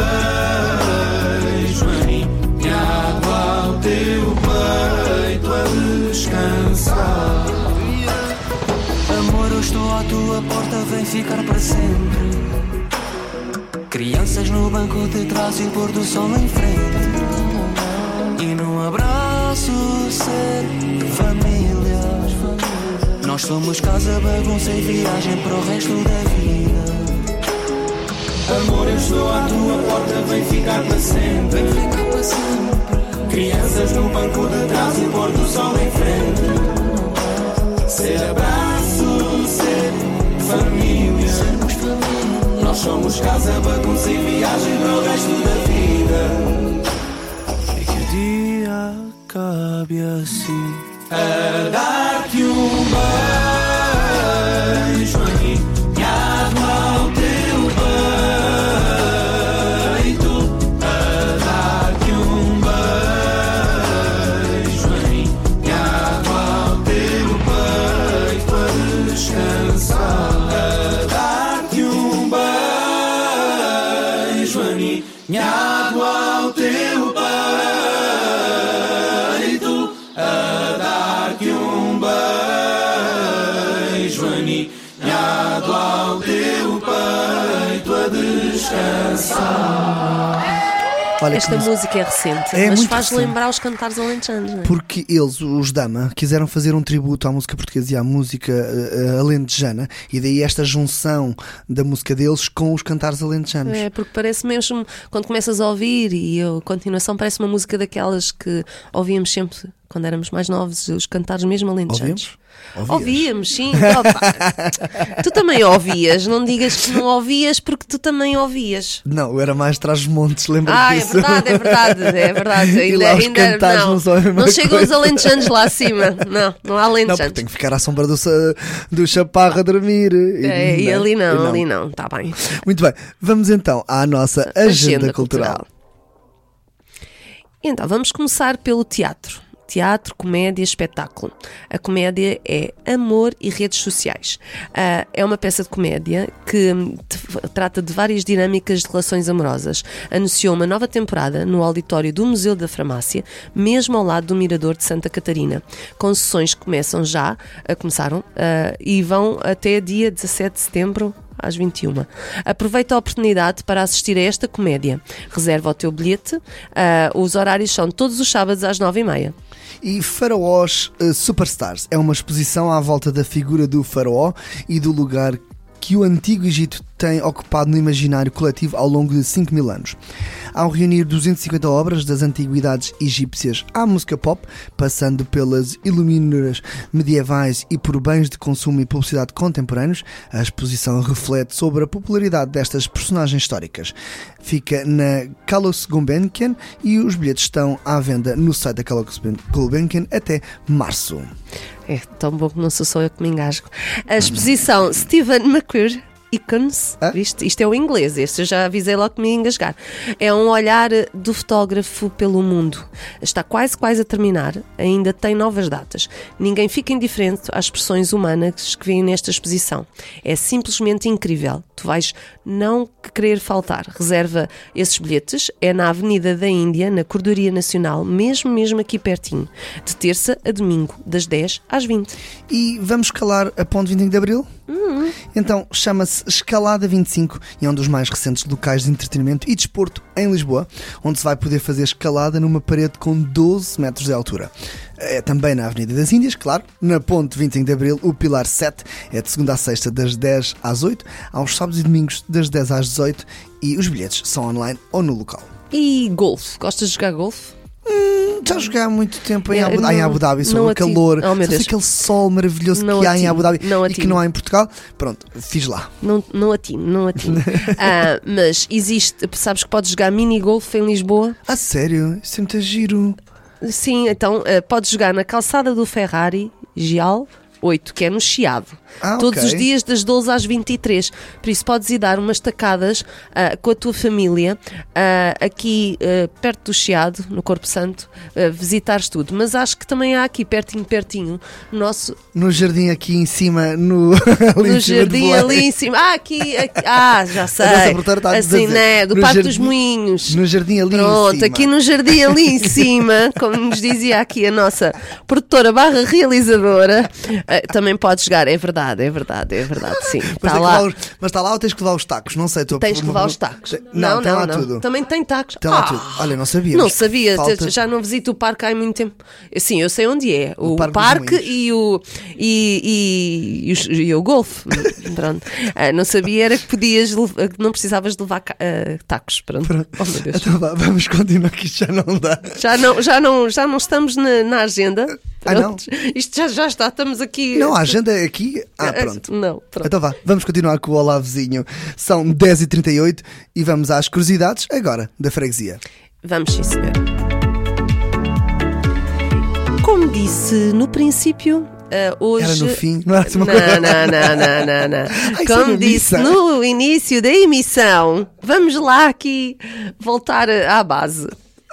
beijo aninhado ao teu peito a descansar. Amor, eu estou à tua porta, vem ficar para sempre. Crianças no banco de trás e o pôr do sol em frente. E num abraço ser família. Nós somos casa, bagunça e viagem para o resto da vida. Amor, eu estou à tua porta, vem ficar para sempre. Vem ficar para sempre. Crianças no banco de trás e o pôr do sol em frente. Ser abraço, ser família. Sermos família. Nós somos casa, bagunça e viagem para o resto da vida. E que o dia acabe assim. A dar-te um beijo aninhado ao teu peito. A dar-te um beijo aninhado ao teu peito a descansar. A dar-te um beijo aninhado ao teu peito. A dar-te um beijo aninhado ao teu peito a descansar. Olha, Esta que música é recente, É mas muito faz recente. lembrar os cantares alentejanos, não é? Porque eles, os Dama, quiseram fazer um tributo à música portuguesa e à música uh, alentejana, e daí esta junção da música deles com os cantares alentejanos. É, porque parece mesmo, quando começas a ouvir, e a continuação parece uma música daquelas que ouvíamos sempre quando éramos mais novos, os cantares mesmo alentejanos. Ouvíamos? Ouvíamos, sim. Opa. Tu também ouvias, não digas que não ouvias, porque tu também ouvias. Não, eu era mais Trás-os-Montes, lembra-te Ah, é disso? verdade, é verdade, é verdade. E Ainda, lá os ainda cantares não, não são a mesma não chegam coisa. os alentejanos lá acima. Não, não há Não, alentejanos. porque tem que ficar à sombra do, sa- do chaparro a dormir. É, e ali não, E ali não, está bem. Muito bem, vamos então à nossa agenda, cultural. Então, vamos começar pelo teatro. Teatro, comédia, espetáculo. A comédia é Amor e Redes Sociais. Uh, é uma peça de comédia que te, trata de várias dinâmicas de relações amorosas. Anunciou uma nova temporada no auditório do Museu da Farmácia, mesmo ao lado do Mirador de Santa Catarina. Com sessões que começam já, uh, começaram, uh, e vão até dia dezassete de setembro, às vinte e uma. Aproveita a oportunidade para assistir a esta comédia. Reserva o teu bilhete. Uh, os horários são todos os sábados às nove e meia. E Faraós uh, Superstars é uma exposição à volta da figura do faraó e do lugar que o Antigo Egito tem ocupado no imaginário coletivo ao longo de cinco mil anos. Ao reunir duzentas e cinquenta obras das antiguidades egípcias à música pop, passando pelas iluminuras medievais e por bens de consumo e publicidade contemporâneos, a exposição reflete sobre a popularidade destas personagens históricas. Fica na Carlos Gulbenkian e os bilhetes estão à venda no site da Carlos Gulbenkian até março. É tão bom que não sou só eu que me engasgo. A exposição Stephen McQuarrie Icons, Ah? viste? Isto é o inglês, este eu já avisei logo que me ia engasgar. É um olhar do fotógrafo pelo mundo. Está quase, quase a terminar, ainda tem novas datas. Ninguém fica indiferente às expressões humanas que vêm nesta exposição. É simplesmente incrível. Tu vais não querer faltar. Reserva esses bilhetes, é na Avenida da Índia, na Cordoaria Nacional, mesmo, mesmo aqui pertinho. De terça a domingo, das dez às vinte. E vamos calar a ponte vinte e cinco de Abril? Hum, Uhum. Então chama-se Escalada vinte e cinco e é um dos mais recentes locais de entretenimento e desporto em Lisboa, onde se vai poder fazer escalada numa parede com doze metros de altura. É também na Avenida das Índias, claro, na Ponte vinte e cinco de Abril, o Pilar sete é de segunda a sexta das dez às oito, aos sábados e domingos das dez às dezoito e os bilhetes são online ou no local. E golfe? Gostas de jogar golfe? Hum, já joguei há muito tempo em, É, Abu, não- em Abu Dhabi, sob não o atino. calor, Oh, meu sob Deus. aquele sol maravilhoso Não que há em atino. Abu Dhabi Não e que atino. não há em Portugal. Pronto, fiz lá. Não, não atino, não atino. Ah, mas existe, sabes que podes jogar mini-golfe em Lisboa? Ah, sério? Isso é muito giro. Sim, então ah, podes jogar na calçada do Ferrari, Gial oito, que é no Chiado. Ah, Todos ok. os dias das doze às vinte e três. Por isso podes ir dar umas tacadas ah, com a tua família ah, aqui ah, perto do Chiado, no Corpo Santo, ah, visitares tudo. Mas acho que também há aqui pertinho, pertinho, no nosso No jardim aqui em cima, no, ali no em cima de jardim Belém. ali em cima. Ah, aqui, aqui ah, já sei. nossa produtora está a Assim, dizer, né? Do no Parque jardim- dos Moinhos. No jardim ali em Pronto, cima. aqui no jardim ali em cima, como nos dizia aqui a nossa produtora barra realizadora, eh, também podes jogar, é verdade, é verdade, é verdade, sim. Mas, Está tem que lá. levar os- mas está lá ou tens que levar os tacos? Não sei. Estou a- Tens que levar os tacos. Não, tem lá tudo. Também tem tacos. Tem lá Ah, tudo. Olha, não sabia. Não mas sabia, falta- já não visito o parque há muito tempo. Sim, eu sei onde é. O, O Parque dos parque Moinhos. e o, e, e, e, os- e o golfe. Pronto. Ah, não sabia era que podias, lev- que não precisavas de levar ca- ah, tacos. Pronto. Oh, meu Deus. Então vá, vamos continuar que isto já não dá. Já não, já não, já não estamos na, na agenda. Ah, não? Pronto. Isto já, já está, estamos aqui. Não, a agenda é aqui. Ah, pronto. Não, pronto. Então vá, vamos continuar com o Olá Vizinho. São dez e trinta e oito e vamos às curiosidades agora da freguesia. Vamos, sim, senhor. Como disse no princípio, ah, hoje. Era no fim, não era assim uma Não, coisa. não, não, não, não, não. Ai, isso é Como uma disse missa. no início da emissão, vamos lá aqui voltar à base.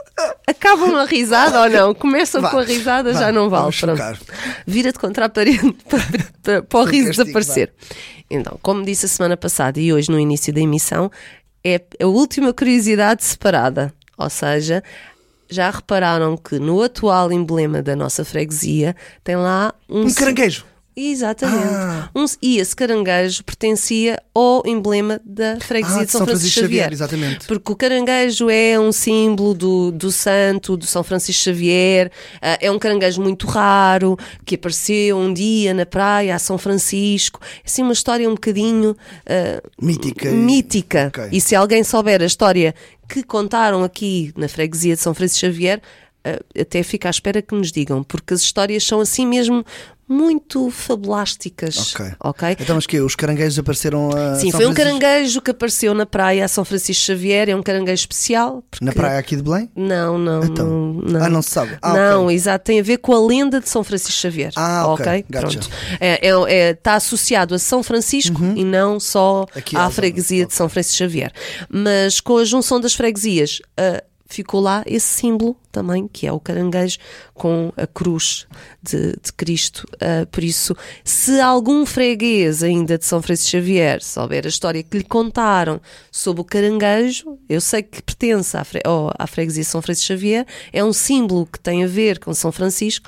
Acabam a risada ou não? Começam Vá, com a risada, vá, já não vale. vamos Pronto. focar. Vira-te contra a parede para, para, para o Foi riso castigo, desaparecer. Então, como disse a semana passada e hoje no início da emissão, é a última curiosidade separada. Ou seja, já repararam que no atual emblema da nossa freguesia tem lá um, Um caranguejo. Exatamente. Ah. Um, e esse caranguejo pertencia ao emblema da freguesia Ah, de São, Francisco Xavier. exatamente. Porque o caranguejo é um símbolo do, do santo, do São Francisco Xavier. Ah, é um caranguejo muito raro, que apareceu um dia na praia a São Francisco. Assim, uma história um bocadinho ah, Mítica. e- mítica. Ok. E se alguém souber a história que contaram aqui na freguesia de São Francisco Xavier, ah, até fica à espera que nos digam, porque as histórias são assim mesmo muito fabulásticas. Ok. Ok? Então, mas que os caranguejos apareceram a. Sim, São foi um Francisco- caranguejo que apareceu na praia a São Francisco Xavier. É um caranguejo especial. porque- Na praia aqui de Belém? Não, não, Então. não, não. Ah, não se sabe. Ah, não, ok. exato, tem a ver com a lenda de São Francisco Xavier. Ah, ok. Gotcha. Pronto. É, é- é- está associado a São Francisco e não só Aqui à à freguesia zona. de São Francisco Xavier. Mas com a junção das freguesias, ah, ficou lá esse símbolo também, que é o caranguejo com a cruz de, de Cristo. Ah, por isso, se algum freguês ainda de São Francisco Xavier souber a história que lhe contaram sobre o caranguejo, eu sei que pertence à, fre oh, à freguesia de São Francisco Xavier, é um símbolo que tem a ver com São Francisco,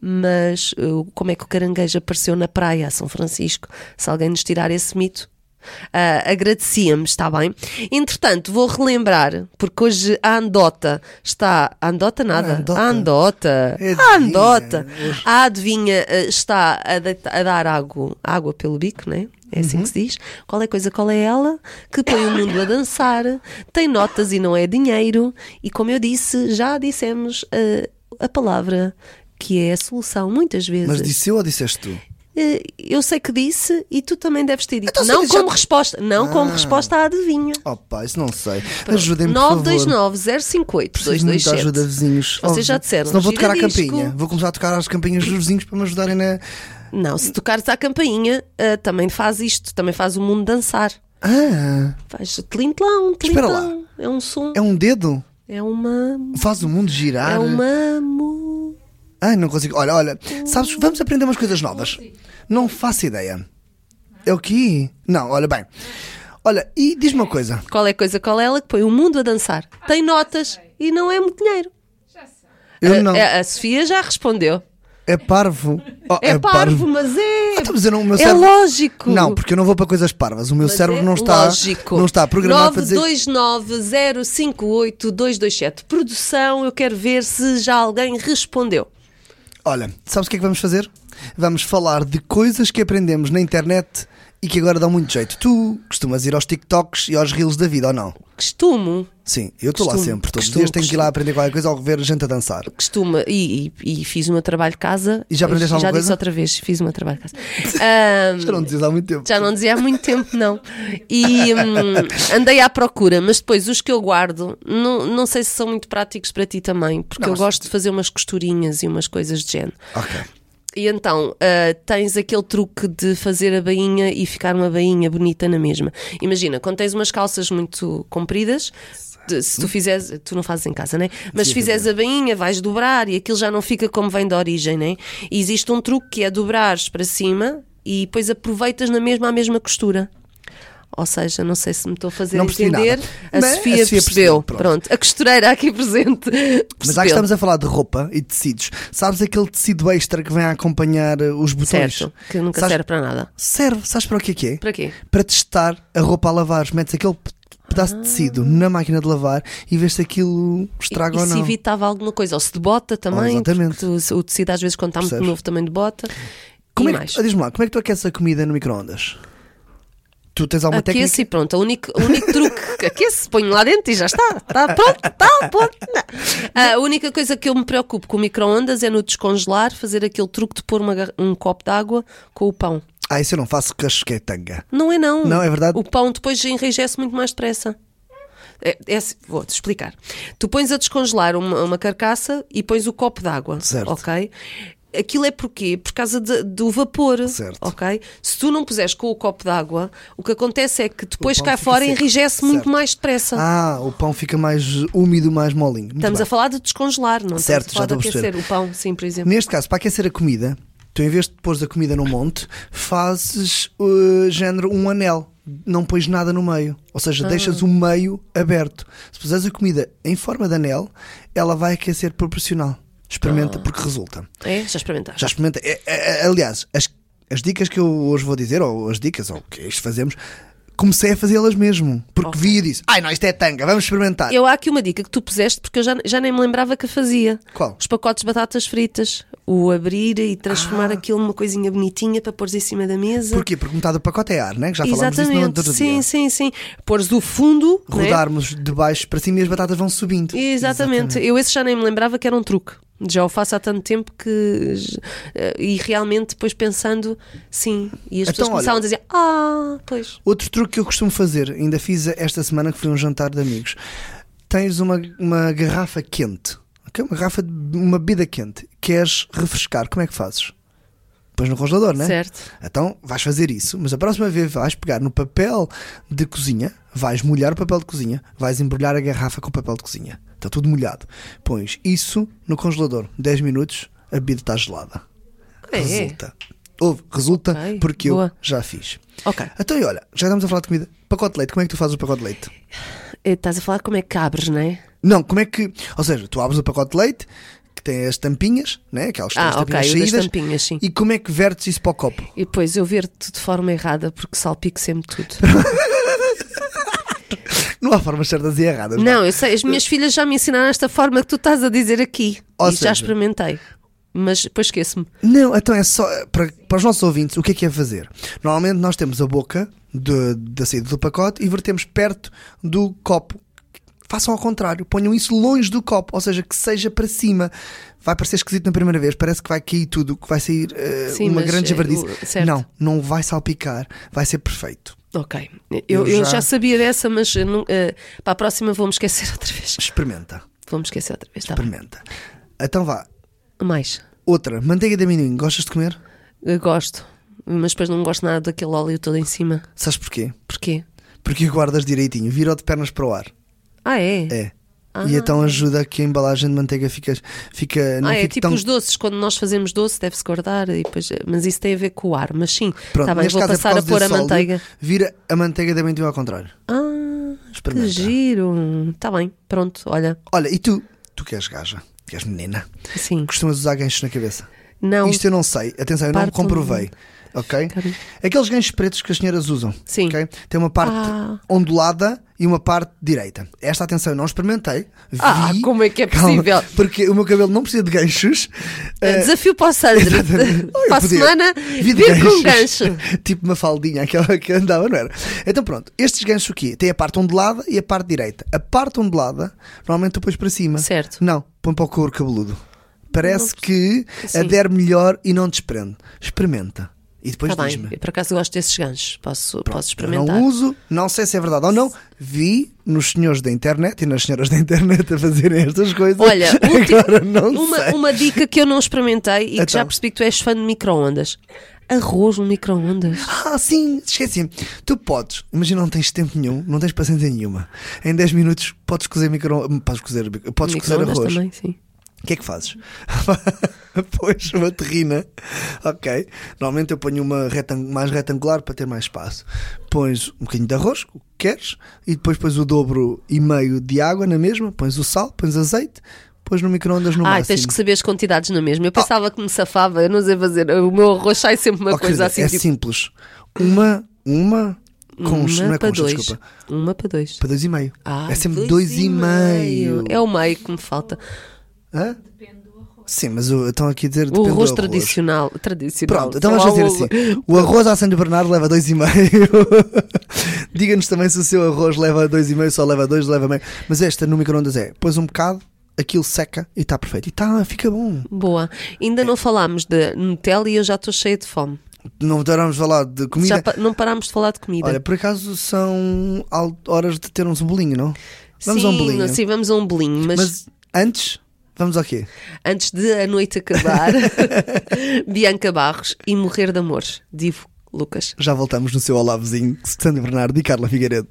mas uh, como é que o caranguejo apareceu na praia a São Francisco? Se alguém nos tirar esse mito, Uh, agradecia-me, está bem? Entretanto, vou relembrar, porque hoje a Andota está. A Andota nada? Andota. A Andota. É A adivinha. Andota. A adivinha uh, está a, deita- a dar água, água pelo bico, não é? É assim que se diz. Qual é a coisa, qual é ela? Que põe o mundo a dançar, tem notas e não é dinheiro, e como eu disse, já dissemos uh, a palavra que é a solução, muitas vezes. Mas disse eu ou disseste tu? Eh, Eu sei que disse e tu também deves ter dito. Então, se não eu como já- resposta, não como Ah. resposta à adivinha. Opa, isso não sei. Ajudem-me, por nove favor. dois nove zero cinco oito dois Preciso dois muito de sete. ajuda, vizinhos. Vocês já disseram, Se não vou tocar a giradisco. campainha. Vou começar a tocar as campainhas dos vizinhos para me ajudarem na. Não, se tocares à campainha, ah, também faz isto, também faz o mundo dançar. Ah, Faz tlintlão, Espera lá. tlintlão. É um som. é um dedo? É uma. Faz o mundo girar? É uma. mu- Ai, não consigo. Olha, olha, sabes, vamos aprender umas coisas novas. Não faço ideia. É o quê? Não, olha bem. Olha, e diz-me uma coisa. Qual é a coisa, qual é ela que põe o mundo a dançar? Tem notas e não é muito dinheiro. Eu A- não. A, a Sofia já respondeu. É parvo. Oh, É, parvo, mas é. Ah, então, mas eu não- o meu é cérebro- lógico. Não, porque eu não vou para coisas parvas. O meu Mas cérebro é não está, lógico. não está programado para dizer. nove dois nove zero cinco oito dois dois sete. Produção, eu quero ver se já alguém respondeu. Olha, sabes o que é que vamos fazer? Vamos falar de coisas que aprendemos na internet e que agora dão muito jeito. Tu costumas ir aos TikToks e aos Reels da vida, ou não? Costumo, Sim, eu estou lá Costumo, sempre. Todos os costumo, dias tenho que ir lá aprender qualquer coisa ou ver gente a dançar. costumo, e, e, e fiz o meu trabalho de casa. E já aprendeste Já alguma disse coisa? outra vez, fiz o meu trabalho de casa. Ahm, Já não dizes há muito tempo. Já não dizia há muito tempo, não. E hum, andei à procura, mas depois os que eu guardo, não, não sei se são muito práticos para ti também, porque Não, eu mas- gosto de fazer umas costurinhas e umas coisas de género. Ok. E então, ah, tens aquele truque de fazer a bainha e ficar uma bainha bonita na mesma. Imagina, quando tens umas calças muito compridas, de- se tu fizeres, tu não fazes em casa, né? Mas se fizeres a bainha, vais dobrar e aquilo já não fica como vem da origem, né? E existe um truque que é dobrares para cima e depois aproveitas na mesma a mesma costura. Ou seja, não sei se me estou a fazer Não percebi entender. nada. A Mas a Sofia Sofia percebeu. percebeu, pronto. Pronto. A costureira aqui presente. Mas já percebeu. que estamos a falar de roupa e tecidos, sabes aquele tecido extra que vem a acompanhar uh, os botões? Certo, que nunca Sabes- serve para nada. Serve, sabes para o que é que é? Para quê? Para testar a roupa a lavar. Metes aquele pe- pedaço de tecido na máquina de lavar e vês se aquilo estraga e, ou e se não. evitava alguma coisa, ou se de bota também, Oh, exatamente. porque o, o tecido às vezes quando está muito Percebes? novo também de bota. Como e é mais. que, diz-me lá, como é que tu aqueces a comida no micro-ondas? Tu tens alguma Aquece técnica? e pronto, o único, o único truque que aquece, ponho lá dentro e já está, está pronto, está pronto. A única coisa que eu me preocupo com o micro-ondas é no descongelar, fazer aquele truque de pôr uma gar- um copo de água com o pão. Ah, isso eu não faço, que acho que é tanga. Não é não. Não, é verdade? O pão depois enrijece muito mais depressa. É, é assim, vou-te explicar. Tu pões a descongelar uma, uma carcaça e pões o copo de água. Certo. Ok? Aquilo é porquê? Por causa de- do vapor. Certo. Ok? Se tu não puseres com o copo de água, o que acontece é que depois pão cá fica fora seco. enrijece muito Certo. mais depressa. Ah, o pão fica mais úmido, mais molinho. Muito Estamos bem. a falar de descongelar, não Certo, estamos a falar já de estou a aquecer o pão, sim, por exemplo. Neste caso, para aquecer a comida, tu em vez de pôres a comida num monte, fazes uh, género um anel. Não pões nada no meio. Ou seja, deixas o meio aberto. Se puseres a comida em forma de anel, ela vai aquecer proporcional. Experimenta, porque resulta. É? Já experimentaste? Já experimenta. É, é, é, aliás, as, as dicas que eu hoje vou dizer, ou as dicas, ou o que isto fazemos, comecei a fazê-las mesmo. Porque Ok. vi e disse: ai não, isto é tanga, vamos experimentar. Eu há aqui uma dica que tu puseste porque eu já, já nem me lembrava que a fazia. Qual? Os pacotes de batatas fritas. O abrir e transformar Ah. aquilo numa coisinha bonitinha para pôres em cima da mesa. Porquê? Porque metade do pacote é ar, né? Que já falámos disso no Exatamente, outro sim, dia. sim, sim. Pôres o fundo, né? Rodarmos de baixo para cima e as batatas vão subindo. Exatamente. Eu esse já nem me lembrava que era um truque. Já o faço há tanto tempo que. eh, E realmente, depois pensando, sim. E as Então, pessoas começavam olha- a dizer: Ah, pois. Outro truque que eu costumo fazer, ainda fiz esta semana que foi um jantar de amigos. Tens uma, uma garrafa quente, ok? Uma garrafa de uma bebida quente. Queres refrescar, como é que fazes? Pões no congelador, não é? Certo. Então vais fazer isso, mas a próxima vez vais pegar no papel de cozinha, vais molhar o papel de cozinha, vais embrulhar a garrafa com papel de cozinha. Está tudo molhado. Pões isso no congelador, dez minutos, a bebida está gelada. É. Resulta. Houve, resulta Ok, porque boa. eu já fiz. Ok. Então, e olha, já estamos a falar de comida. Pacote de leite, como é que tu fazes o pacote de leite? Eh, Estás a falar como é que abres, não é? Não, como é que. Ou seja, tu abres o pacote de leite, que tem as tampinhas, né? Aquelas que têm as Ah, ok, tampinhas o das saídas. tampinhas, sim. E como é que vertes isso para o copo? E depois eu ver-te de forma errada porque salpico sempre tudo. Não há formas certas e erradas. é? Não, eu sei, as minhas filhas já me ensinaram esta forma que tu estás a dizer aqui. Ou e seja- já experimentei. Mas depois esqueço-me. Não, então é só. Para, para os nossos ouvintes, o que é que é fazer? Normalmente nós temos a boca de- da saída do pacote e vertemos perto do copo. Façam ao contrário, ponham isso longe do copo, ou seja, que seja para cima. Vai parecer esquisito na primeira vez, parece que vai cair tudo, que vai sair eh, Sim, uma mas, grande eh, javardice. o- certo. Não, não vai salpicar, vai ser perfeito. Ok. Eu, Eu eu já- já... sabia dessa, mas eu não- eh, para a próxima vou-me esquecer outra vez. Experimenta, Vou-me esquecer outra vez. Tá bem. experimenta. Então vá, Mais. outra, manteiga de amendoim, gostas de comer? Eu gosto. Mas depois não gosto nada daquele óleo todo em cima. Sabes porquê? Porquê? Porque guardas direitinho, vira-o de pernas para o ar. Ah, é? É. Ah. E então ajuda que a embalagem de manteiga fica, fica não Ah, é fique tipo tão... os doces, quando nós fazemos doce deve-se guardar, e depois, mas isso tem a ver com o ar. Mas sim, Pronto, tá bem, neste vou caso é por passar a causa pôr a desse óleo, manteiga. Vira a manteiga de amendoim ao contrário. Ah, que Experimenta. giro. Está bem, pronto, olha. Olha, e tu? Tu que és gaja, que és menina, Sim, costumas usar ganchos na cabeça? Não. Isto eu não sei. Atenção, eu Parte não comprovei. Ok? Aqueles ganchos pretos que as senhoras usam. Sim. Okay? Tem uma parte ah. ondulada e uma parte direita. Esta, atenção, eu não experimentei. Vi, ah, como é que é possível? Calma, porque o meu cabelo não precisa de ganchos. Desafio para o Sandro. Para a semana, vir com um gancho. Tipo uma faldinha, aquela que andava, não era? Então pronto, estes ganchos aqui tem a parte ondulada e a parte direita. A parte ondulada, normalmente tu pões para cima. Certo. Não, põe para o couro cabeludo. Parece não... que Sim. adere melhor e não desprende. Experimenta. E depois tá diz-me. Bem, por acaso gosto desses ganchos. Posso, posso experimentar. Eu não uso, não sei se é verdade ou não. Vi nos senhores da internet e nas senhoras da internet a fazerem estas coisas. Olha, agora não uma, sei. uma dica que eu não experimentei e então. que já percebi que tu és fã de micro-ondas. Arroz no micro-ondas. Ah, sim, esqueci. Tu podes, imagina, não tens tempo nenhum, não tens paciência nenhuma. Em dez minutos podes cozer micro, podes cozer, podes cozer arroz. Também, sim. O que é que fazes? Pões uma terrina, ok. Normalmente eu ponho uma retang- mais retangular para ter mais espaço. Pões um bocadinho de arroz, o que queres, e depois pões o dobro e meio de água na mesma, pões o sal, pões azeite, pões no micro-ondas no ah, máximo. tens que saber as quantidades na mesma. Eu pensava oh. que me safava, eu não sei fazer. O meu arroz sai sempre uma oh, coisa querida, assim. É tipo... simples. Uma, uma... Concha, uma não é para concha, dois. Desculpa. Uma para dois. Para dois e meio. Ah, é sempre dois, dois e e meio. meio. É o meio que me falta. Hã? Sim, mas o, estão aqui a dizer o arroz, arroz tradicional, tradicional. Pronto, então vamos fazer assim. O arroz à Sandra Bernardo leva dois e meio. Diga-nos também se o seu arroz leva dois e meio, só leva dois, leva meio. Mas esta no micro-ondas é, pões um bocado, aquilo seca e está perfeito. E tá, fica bom. Boa. Ainda é. não falámos de Nutella e eu já estou cheia de fome. Não parámos de falar de comida. Já pa- não parámos de falar de comida. Olha, por acaso são horas de termos um bolinho, não? Vamos sim, a um bolinho. Sim, vamos a um bolinho. Mas... mas antes... Vamos ao quê? Antes de a noite acabar, Bianca Barros e Morrer de Amor, Divo Lucas. Já voltamos no seu Olá Vizinho, Sandra Bernardo e Carla Figueiredo.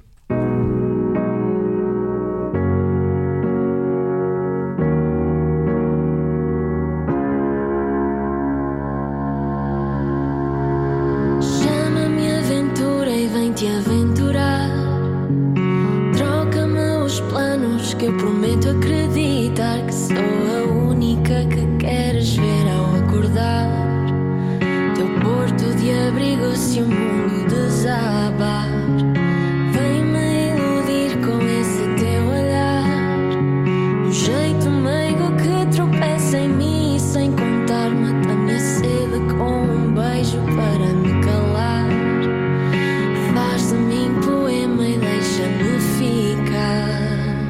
Chama-me aventura e vem-te aventurar. Troca-me os planos que eu prometo acreditar que sou a única que queres ver ao acordar. Teu porto de abrigo se o mundo desabar. Vem-me iludir com esse teu olhar. Um jeito meigo que tropeça em mim e sem contar mata-me a sede com um beijo para me calar. Faz de mim poema e deixa-me ficar.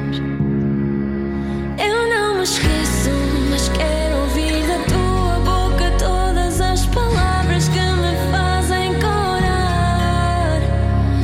Eu não me esqueço, mas quero ouvir da tua boca todas as palavras que me fazem corar.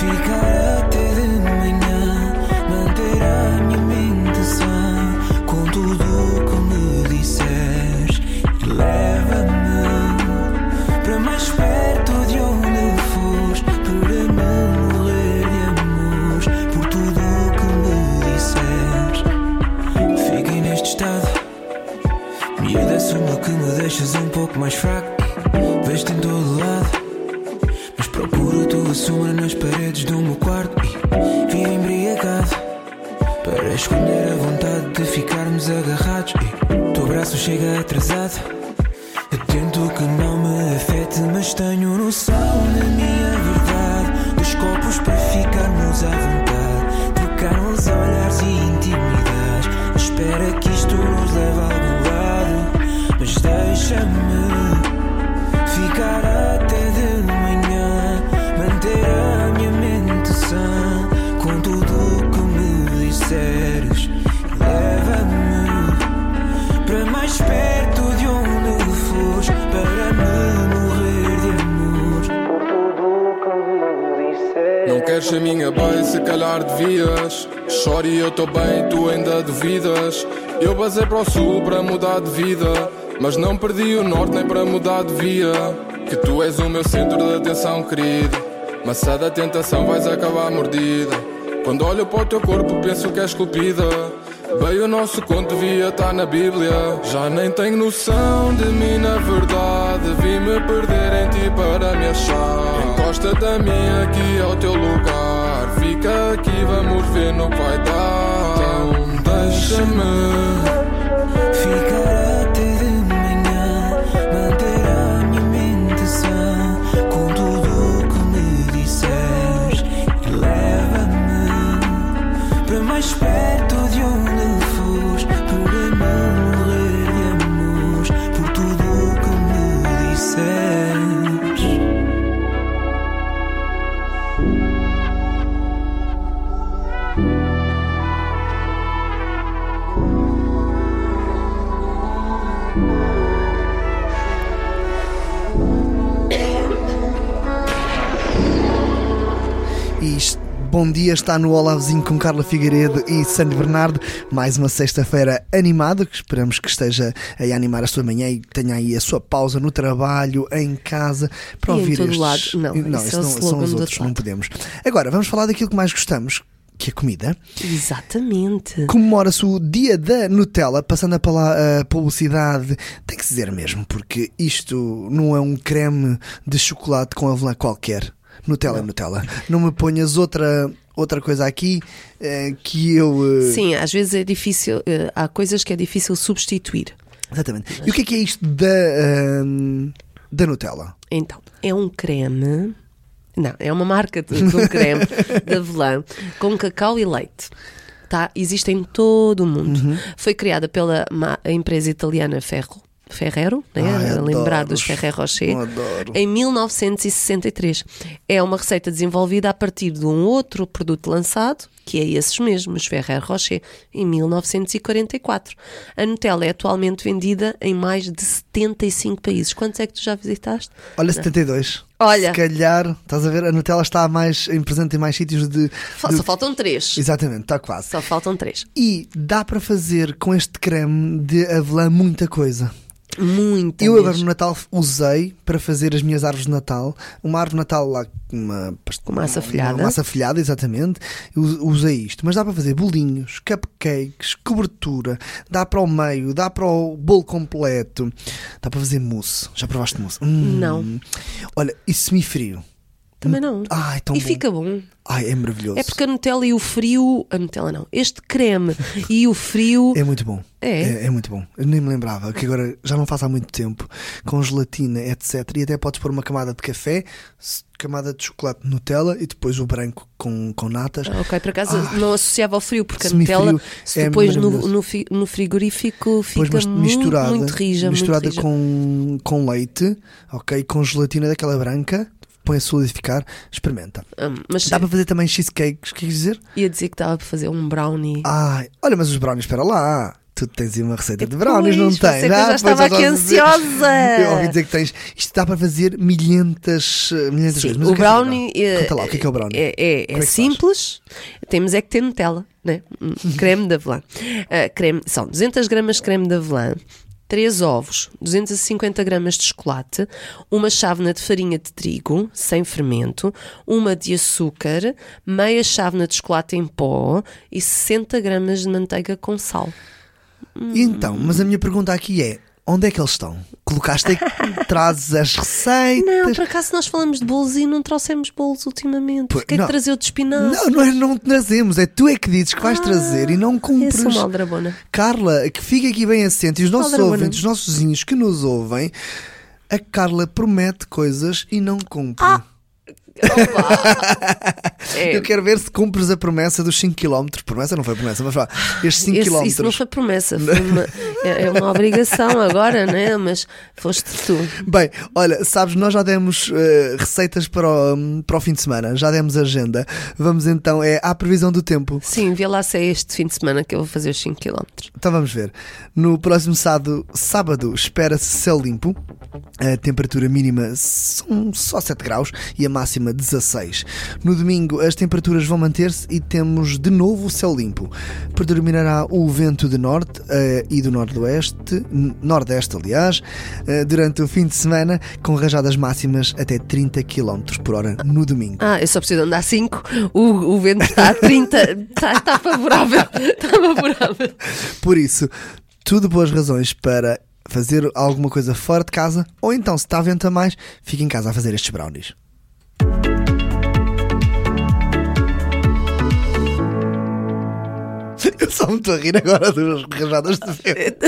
Ficar até de manhã, manter a minha mente sã, com tudo o que me disseres. E leva-me para mais perto de onde fores, para me morrer de amores, por tudo o que me disseres. Fiquei neste estado, miúda, assumo que me deixas um pouco mais fraco. Vejo-te em todo lado, mas procuro a tua sombra nas paredes do meu quarto. E vivo embriagado para escolher a vontade de ficarmos agarrados. E teu braço chega atrasado, eu tento que não me afete, mas tenho noção da minha verdade. Dos copos para ficarmos à vontade, trocar uns olhares e intimidades. Espera que isto nos leve a algum lado, mas deixa-me ficar até de manhã, manter a minha mente sã, com tudo o que me disseres. Leva-me para mais perto de onde fores, para me morrer de amor, por tudo o que me disseres. Não queres a minha bem, se calhar devias. Choro e eu tô bem, tu ainda duvidas. Eu basei para o sul para mudar de vida, mas não perdi o norte nem para mudar de via. Que tu és o meu centro de atenção, querida. Maçã da tentação, vais acabar mordida. Quando olho para o teu corpo penso que és esculpida. Bem, o nosso conto devia estar na Bíblia. Já nem tenho noção de mim na verdade. Vi-me perder em ti para me achar. Encosta-te a mim, aqui é o teu lugar. Fica aqui, vamos ver no que vai dar. Então deixa-me ficar até de manhã, manter a minha mente sã, com tudo o que me disseres. E leva-me para mais perto de onde fores, para me morrer de amores, por tudo o que me disseres. Bom dia, está no Olá Vizinho com Carla Figueiredo e Sandy Bernardo. Mais uma sexta-feira animada, que esperamos que esteja aí a animar a sua manhã e tenha aí a sua pausa no trabalho, em casa, para e ouvir em todo estes... lado. Não, não isso isso é o não são os outros, não podemos. Agora, vamos falar daquilo que mais gostamos, que é comida. Exatamente. Comemora-se o dia da Nutella, passando a pela a publicidade, tem que se dizer mesmo, porque isto não é um creme de chocolate com avelã qualquer. Nutella, não. Nutella. Não me ponhas outra, outra coisa aqui uh, que eu... Uh... Sim, às vezes é difícil, uh, há coisas que é difícil substituir. Exatamente. Mas... E o que é que é isto da, uh, da Nutella? Então, é um creme... Não, é uma marca de, de um creme de avelã com cacau e leite. Tá? Existe em todo o mundo. Uhum. Foi criada pela a empresa italiana Ferro. Ferrero, né? Ai, lembrar dos Ferrero Rocher, em mil novecentos e sessenta e três. É uma receita desenvolvida a partir de um outro produto lançado, que é esses mesmos, Ferrero Rocher, em mil novecentos e quarenta e quatro. A Nutella é atualmente vendida em mais de setenta e cinco países. Quantos é que tu já visitaste? Olha, setenta e dois. Olha. Se calhar, estás a ver, a Nutella está mais em presente em mais sítios de, Só de... faltam três. Exatamente, está quase. Só faltam três. E dá para fazer com este creme de avelã muita coisa. Muito. Eu mesmo. agora no Natal usei para fazer as minhas árvores de Natal, uma árvore de Natal lá uma, com massa folhada. Uma massa folhada, exatamente. Eu usei isto, mas dá para fazer bolinhos, cupcakes, cobertura, dá para o meio, dá para o bolo completo, dá para fazer mousse. Já provaste mousse? Hum. Não. Olha, e semifrio? Também não. Ai, tão e bom. Fica bom. Ai, é maravilhoso. É porque a Nutella e o frio... A Nutella não. Este creme e o frio... É muito bom. É? É, é muito bom. Eu nem me lembrava, que agora já não faço há muito tempo, com gelatina, etcétera. E até podes pôr uma camada de café, camada de chocolate Nutella e depois o branco com, com natas. Ah, ok, por acaso Ai, não associava ao frio, porque a Nutella, se é depois no, no, no frigorífico, fica pois, muito, misturada, muito rija. Misturada muito rija. Com, com leite, ok? Com gelatina daquela branca. Põe a solidificar, experimenta. Hum, mas dá para fazer também cheesecakes, quer dizer? Ia dizer que dava para fazer um brownie. Ai, olha, mas os brownies, espera lá. Tu tens aí uma receita de brownies, Pois, não tens? você que eu já estava aqui ansiosa. Eu ouvi dizer que tens. Isto dá para fazer milhentas, milhentas Sim, coisas. Mas o que é que é brownie é, Conta lá, o que é que é o brownie? é, é- é Como é que se simples, temos é que ter Nutella, né? Hum, creme de avelã. Ah, creme, são duzentas gramas de creme de avelã, três ovos, duzentas e cinquenta gramas de chocolate, uma chávena de farinha de trigo, sem fermento, uma de açúcar, meia chávena de chocolate em pó e sessenta gramas de manteiga com sal. Então, mas a minha pergunta aqui é: onde é que eles estão? Colocaste aí, trazes as receitas? Não, por acaso nós falamos de bolos e não trouxemos bolos ultimamente. Pô, Porquê é não. que trazer o de espinafre? Não, não é não trazemos, é tu é que dizes que vais Ah, trazer e não Eu cumpres. sou uma aldrabona. Carla, que fica aqui bem assente, e os nossos Aldrabona. ouvintes, os nossos vizinhos que nos ouvem, a Carla promete coisas e não cumpre. Ah, É, Eu quero ver se cumpres a promessa dos cinco quilómetros. Promessa não foi promessa, mas vá, estes cinco esse- quilómetros. isso não foi promessa, foi uma, é, é uma obrigação agora, né? Mas foste tu. Bem, olha, sabes, nós já demos eh, receitas para o, para o fim de semana, já demos agenda. Vamos então, é à previsão do tempo. Sim, vê lá se é este fim de semana que eu vou fazer os cinco quilómetros. Então vamos ver. No próximo sábado, sábado espera-se céu limpo. A temperatura mínima são só sete graus e a máxima dezasseis. No domingo as temperaturas vão manter-se e temos de novo o céu limpo. Predominará o vento de norte eh, e do nordeste, n- nordeste aliás, eh, durante o fim de semana, com rajadas máximas até trinta quilómetros por hora no domingo. Ah, eu só preciso andar cinco, o, o vento está a trinta, está, está favorável, está favorável. Por isso, tudo boas razões para fazer alguma coisa fora de casa, ou então, se está a vento a mais, fique em casa a fazer estes brownies. Eu só me estou a rir agora das rajadas de vento.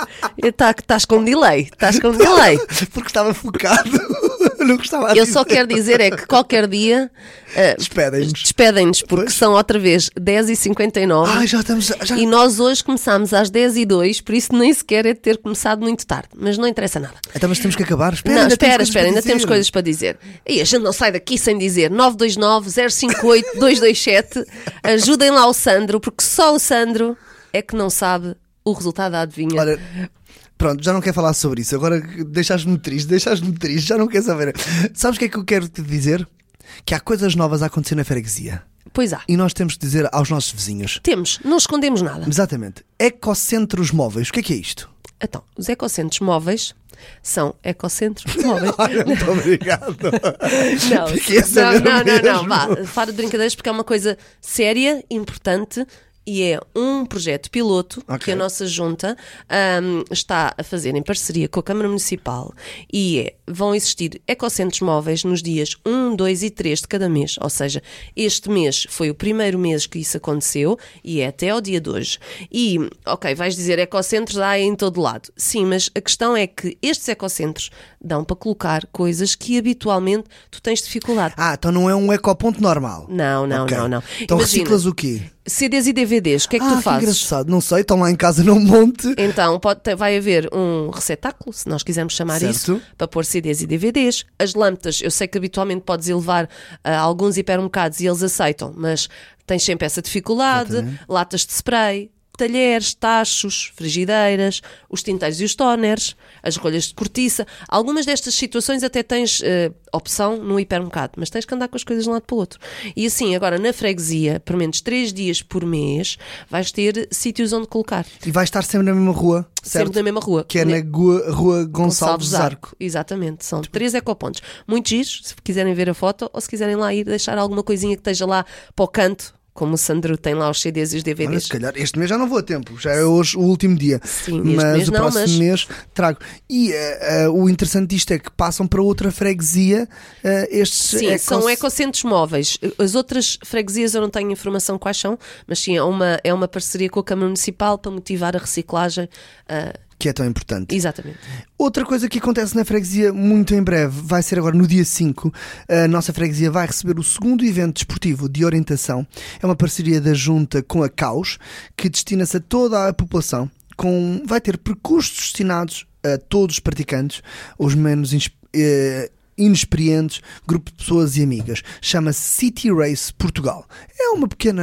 Tá, estás com delay, estás com delay. Porque estava focado no que estava a Eu dizer. só quero dizer é que qualquer dia eh, Despedem-nos. despedem-nos, porque Pois. são outra vez dez e cinquenta e nove. Ai, já estamos. Já... E nós hoje começámos às dez e dois, por isso nem sequer é de ter começado muito tarde. Mas não interessa nada. Então, mas temos que acabar. Espera, não, ainda temos espera, coisas espera, para ainda dizer. temos coisas para dizer. E a gente não sai daqui sem dizer nove dois nove, zero cinco oito, dois dois sete. Ajudem lá o Sandro, porque só o Sandro é que não sabe o resultado da adivinha. Olha, pronto, já não quero falar sobre isso. Agora deixaste-me triste, deixaste-me triste, já não quero saber. Sabes o que é que eu quero te dizer? Que há coisas novas a acontecer na freguesia. Pois há. E nós temos que dizer aos nossos vizinhos. Temos, não escondemos nada. Exatamente. Ecocentros móveis. O que é que é isto? Então, os ecocentros móveis são ecocentros móveis. Olha, muito obrigado. Não, Fiquei a não, saber não, não, não, mesmo. vá, fora de brincadeiras, porque é uma coisa séria, importante. E é um projeto piloto Ok. que a nossa junta ahm, está a fazer em parceria com a Câmara Municipal, e é, vão existir ecocentros móveis nos dias um, dois e três de cada mês. Ou seja, este mês foi o primeiro mês que isso aconteceu e é até ao dia de hoje. E, ok, vais dizer ecocentros há em todo lado. Sim, mas a questão é que estes ecocentros dão para colocar coisas que habitualmente tu tens dificuldade. Ah, então não é um ecoponto normal. Não, não, Ok. não, não. Então Imagina, reciclas o quê? C Ds e D V Ds, o que é que ah, tu fazes? engraçado. Não sei, estão lá em casa num monte. Então pode ter- vai haver um receptáculo, se nós quisermos chamar Certo. isso, para pôr C Ds e D V Ds. As lâmpadas, eu sei que habitualmente podes levar a alguns hipermercados e eles aceitam, mas tens sempre essa dificuldade. Exatamente. Latas de spray, talheres, tachos, frigideiras, os tinteiros e os toners, as rolhas de cortiça. Algumas destas situações até tens eh, opção no hipermercado, mas tens que andar com as coisas de um lado para o outro. E assim, agora na freguesia, pelo menos três dias por mês, vais ter sítios onde colocar. E vai estar sempre na mesma rua, certo? Sempre na mesma rua. Que é na Gua- Rua Gonçalves Arco. Exatamente, são três ecopontos. Muito giros, se quiserem ver a foto ou se quiserem lá ir deixar alguma coisinha que esteja lá para o canto, como o Sandro tem lá os C Ds e os D V Ds. Olha, se calhar este mês já não vou a tempo, já é hoje o último dia. Sim, este mas mês o não, próximo mas- mês trago. E eh, eh, o interessante disto é que passam para outra freguesia eh, estes Sim, ecos- são ecocentros móveis. As outras freguesias eu não tenho informação quais são, mas sim, é uma, é uma parceria com a Câmara Municipal para motivar a reciclagem. ah, que é tão importante. exatamente. Outra coisa que acontece na freguesia muito em breve, vai ser agora no dia cinco, a nossa freguesia vai receber o segundo evento desportivo de orientação. É uma parceria da Junta com a CAUS, que destina-se a toda a população, com, vai ter percursos destinados a todos os praticantes, os menos ins- eh, inexperientes, grupo de pessoas e amigas. Chama-se City Race Portugal. É uma pequena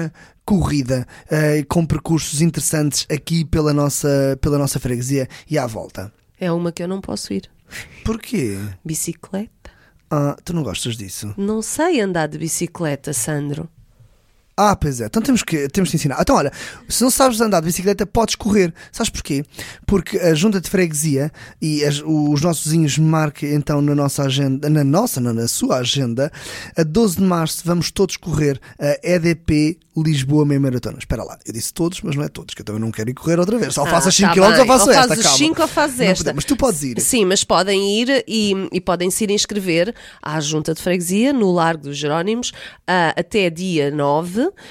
corrida uh, com percursos interessantes aqui pela nossa, pela nossa freguesia e à volta? É uma que eu não posso ir. Porquê? Bicicleta. Ah, tu não gostas disso? Não sei andar de bicicleta, Sandro. Ah, pois é. Então temos que, temos que ensinar. Então, olha, se não sabes andar de bicicleta, podes correr. Sabes porquê? Porque a Junta de Freguesia e as, os nossos vizinhos marcam então na nossa agenda, na nossa, não, na sua agenda, a doze de março vamos todos correr a E D P Lisboa Meia Maratona. Espera lá, eu disse todos, mas não é todos, que eu também não quero ir correr outra vez. Só ah, faço as cinco tá quilómetros ou faço ou esta, fazes calma. cinco ou fazes esta. Podemos, mas tu podes ir. Sim, mas podem ir e, e podem se ir inscrever à Junta de Freguesia no Largo dos Jerónimos uh, até dia nove uh,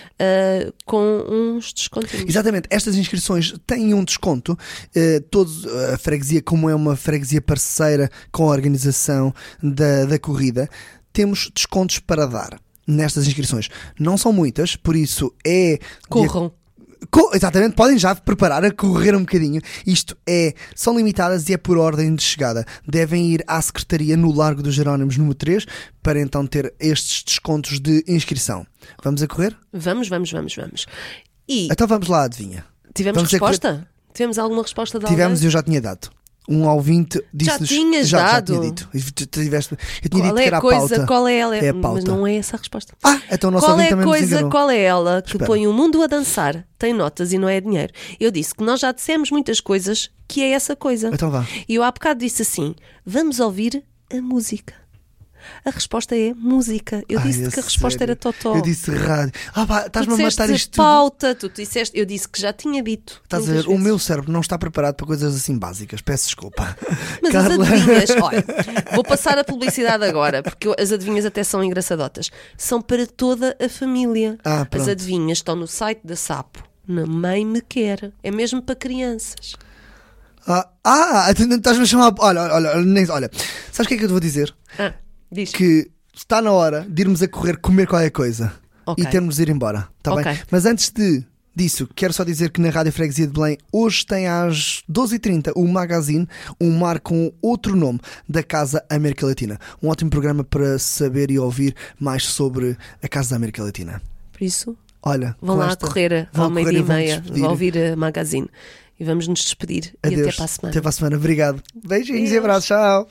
com uns descontos. Exatamente, estas inscrições têm um desconto. Uh, todos, a freguesia, como é uma freguesia parceira com a organização da, da corrida, temos descontos para dar nestas inscrições. Não são muitas, por isso é... Corram. Co- exatamente, podem já preparar a correr um bocadinho. Isto é, são limitadas e é por ordem de chegada. Devem ir à secretaria no Largo dos Jerónimos número três para então ter estes descontos de inscrição. Vamos a correr? Vamos, vamos, vamos, vamos. E Então vamos lá, adivinha. tivemos Vamos resposta? Tivemos alguma resposta de Tivemos e alguém? eu já tinha dado. Um ouvinte disse-nos... Já tinhas já, já dado? tinha dito. E tu tiveste- Eu tinha Qual dito é que era a a coisa? pauta. Qual é ela? É a Mas pauta. não é essa a resposta. Ah, então o nosso Qual ouvinte é a também nos coisa? enganou. Qual é ela que Espera. põe o mundo a dançar? Tem notas e não é dinheiro. Eu disse que nós já dissemos muitas coisas que é essa coisa. Então vá. E eu há bocado disse assim: vamos ouvir a música. A resposta é música. Eu Ai, disse é que a resposta sério? era totó. Eu disse rádio. Ah pá, Tu estás-me a disseste matar isto tudo. pauta, tu disseste, eu disse que já tinha dito. Estás a muitas ver? O vezes. meu cérebro não está preparado para coisas assim básicas. Peço desculpa. Mas Carla- as adivinhas, olha, vou passar a publicidade agora, porque as adivinhas até são engraçadotas. São para toda a família. Ah, As pronto. adivinhas estão no site da Sapo. Na Mãe Me Quer. É mesmo para crianças. Ah, ah, tu estás-me a chamar. Olha, olha, olha, nem- olha. Sabes o que é que eu te vou dizer? Ah, diz. Que está na hora de irmos a correr comer qualquer coisa Ok. e termos de ir embora. Tá Ok. bem? Mas antes de disso, quero só dizer que na Rádio Freguesia de Belém hoje tem às doze e trinta o Magazine, um mar com outro nome da Casa América Latina. Um ótimo programa para saber e ouvir mais sobre a Casa da América Latina. Por isso, Olha, vão com lá esta- correr vão ao correr meio-dia e vão meia. despedir. Vão ouvir a Magazine. E vamos nos despedir. E Adeus. até para a semana. Até para a semana. Obrigado. Beijinhos e Adeus. abraços. Tchau.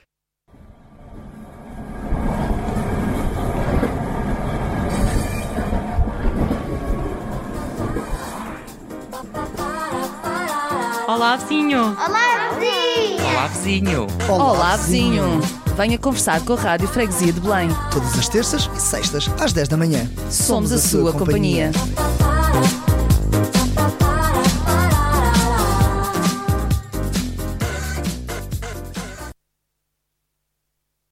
Olá, vizinho. Olá, vizinha! Olá, vizinho. Olá, vizinho. Venha conversar com a Rádio Freguesia de Belém. Todas as terças e sextas às dez da manhã. Somos a sua companhia.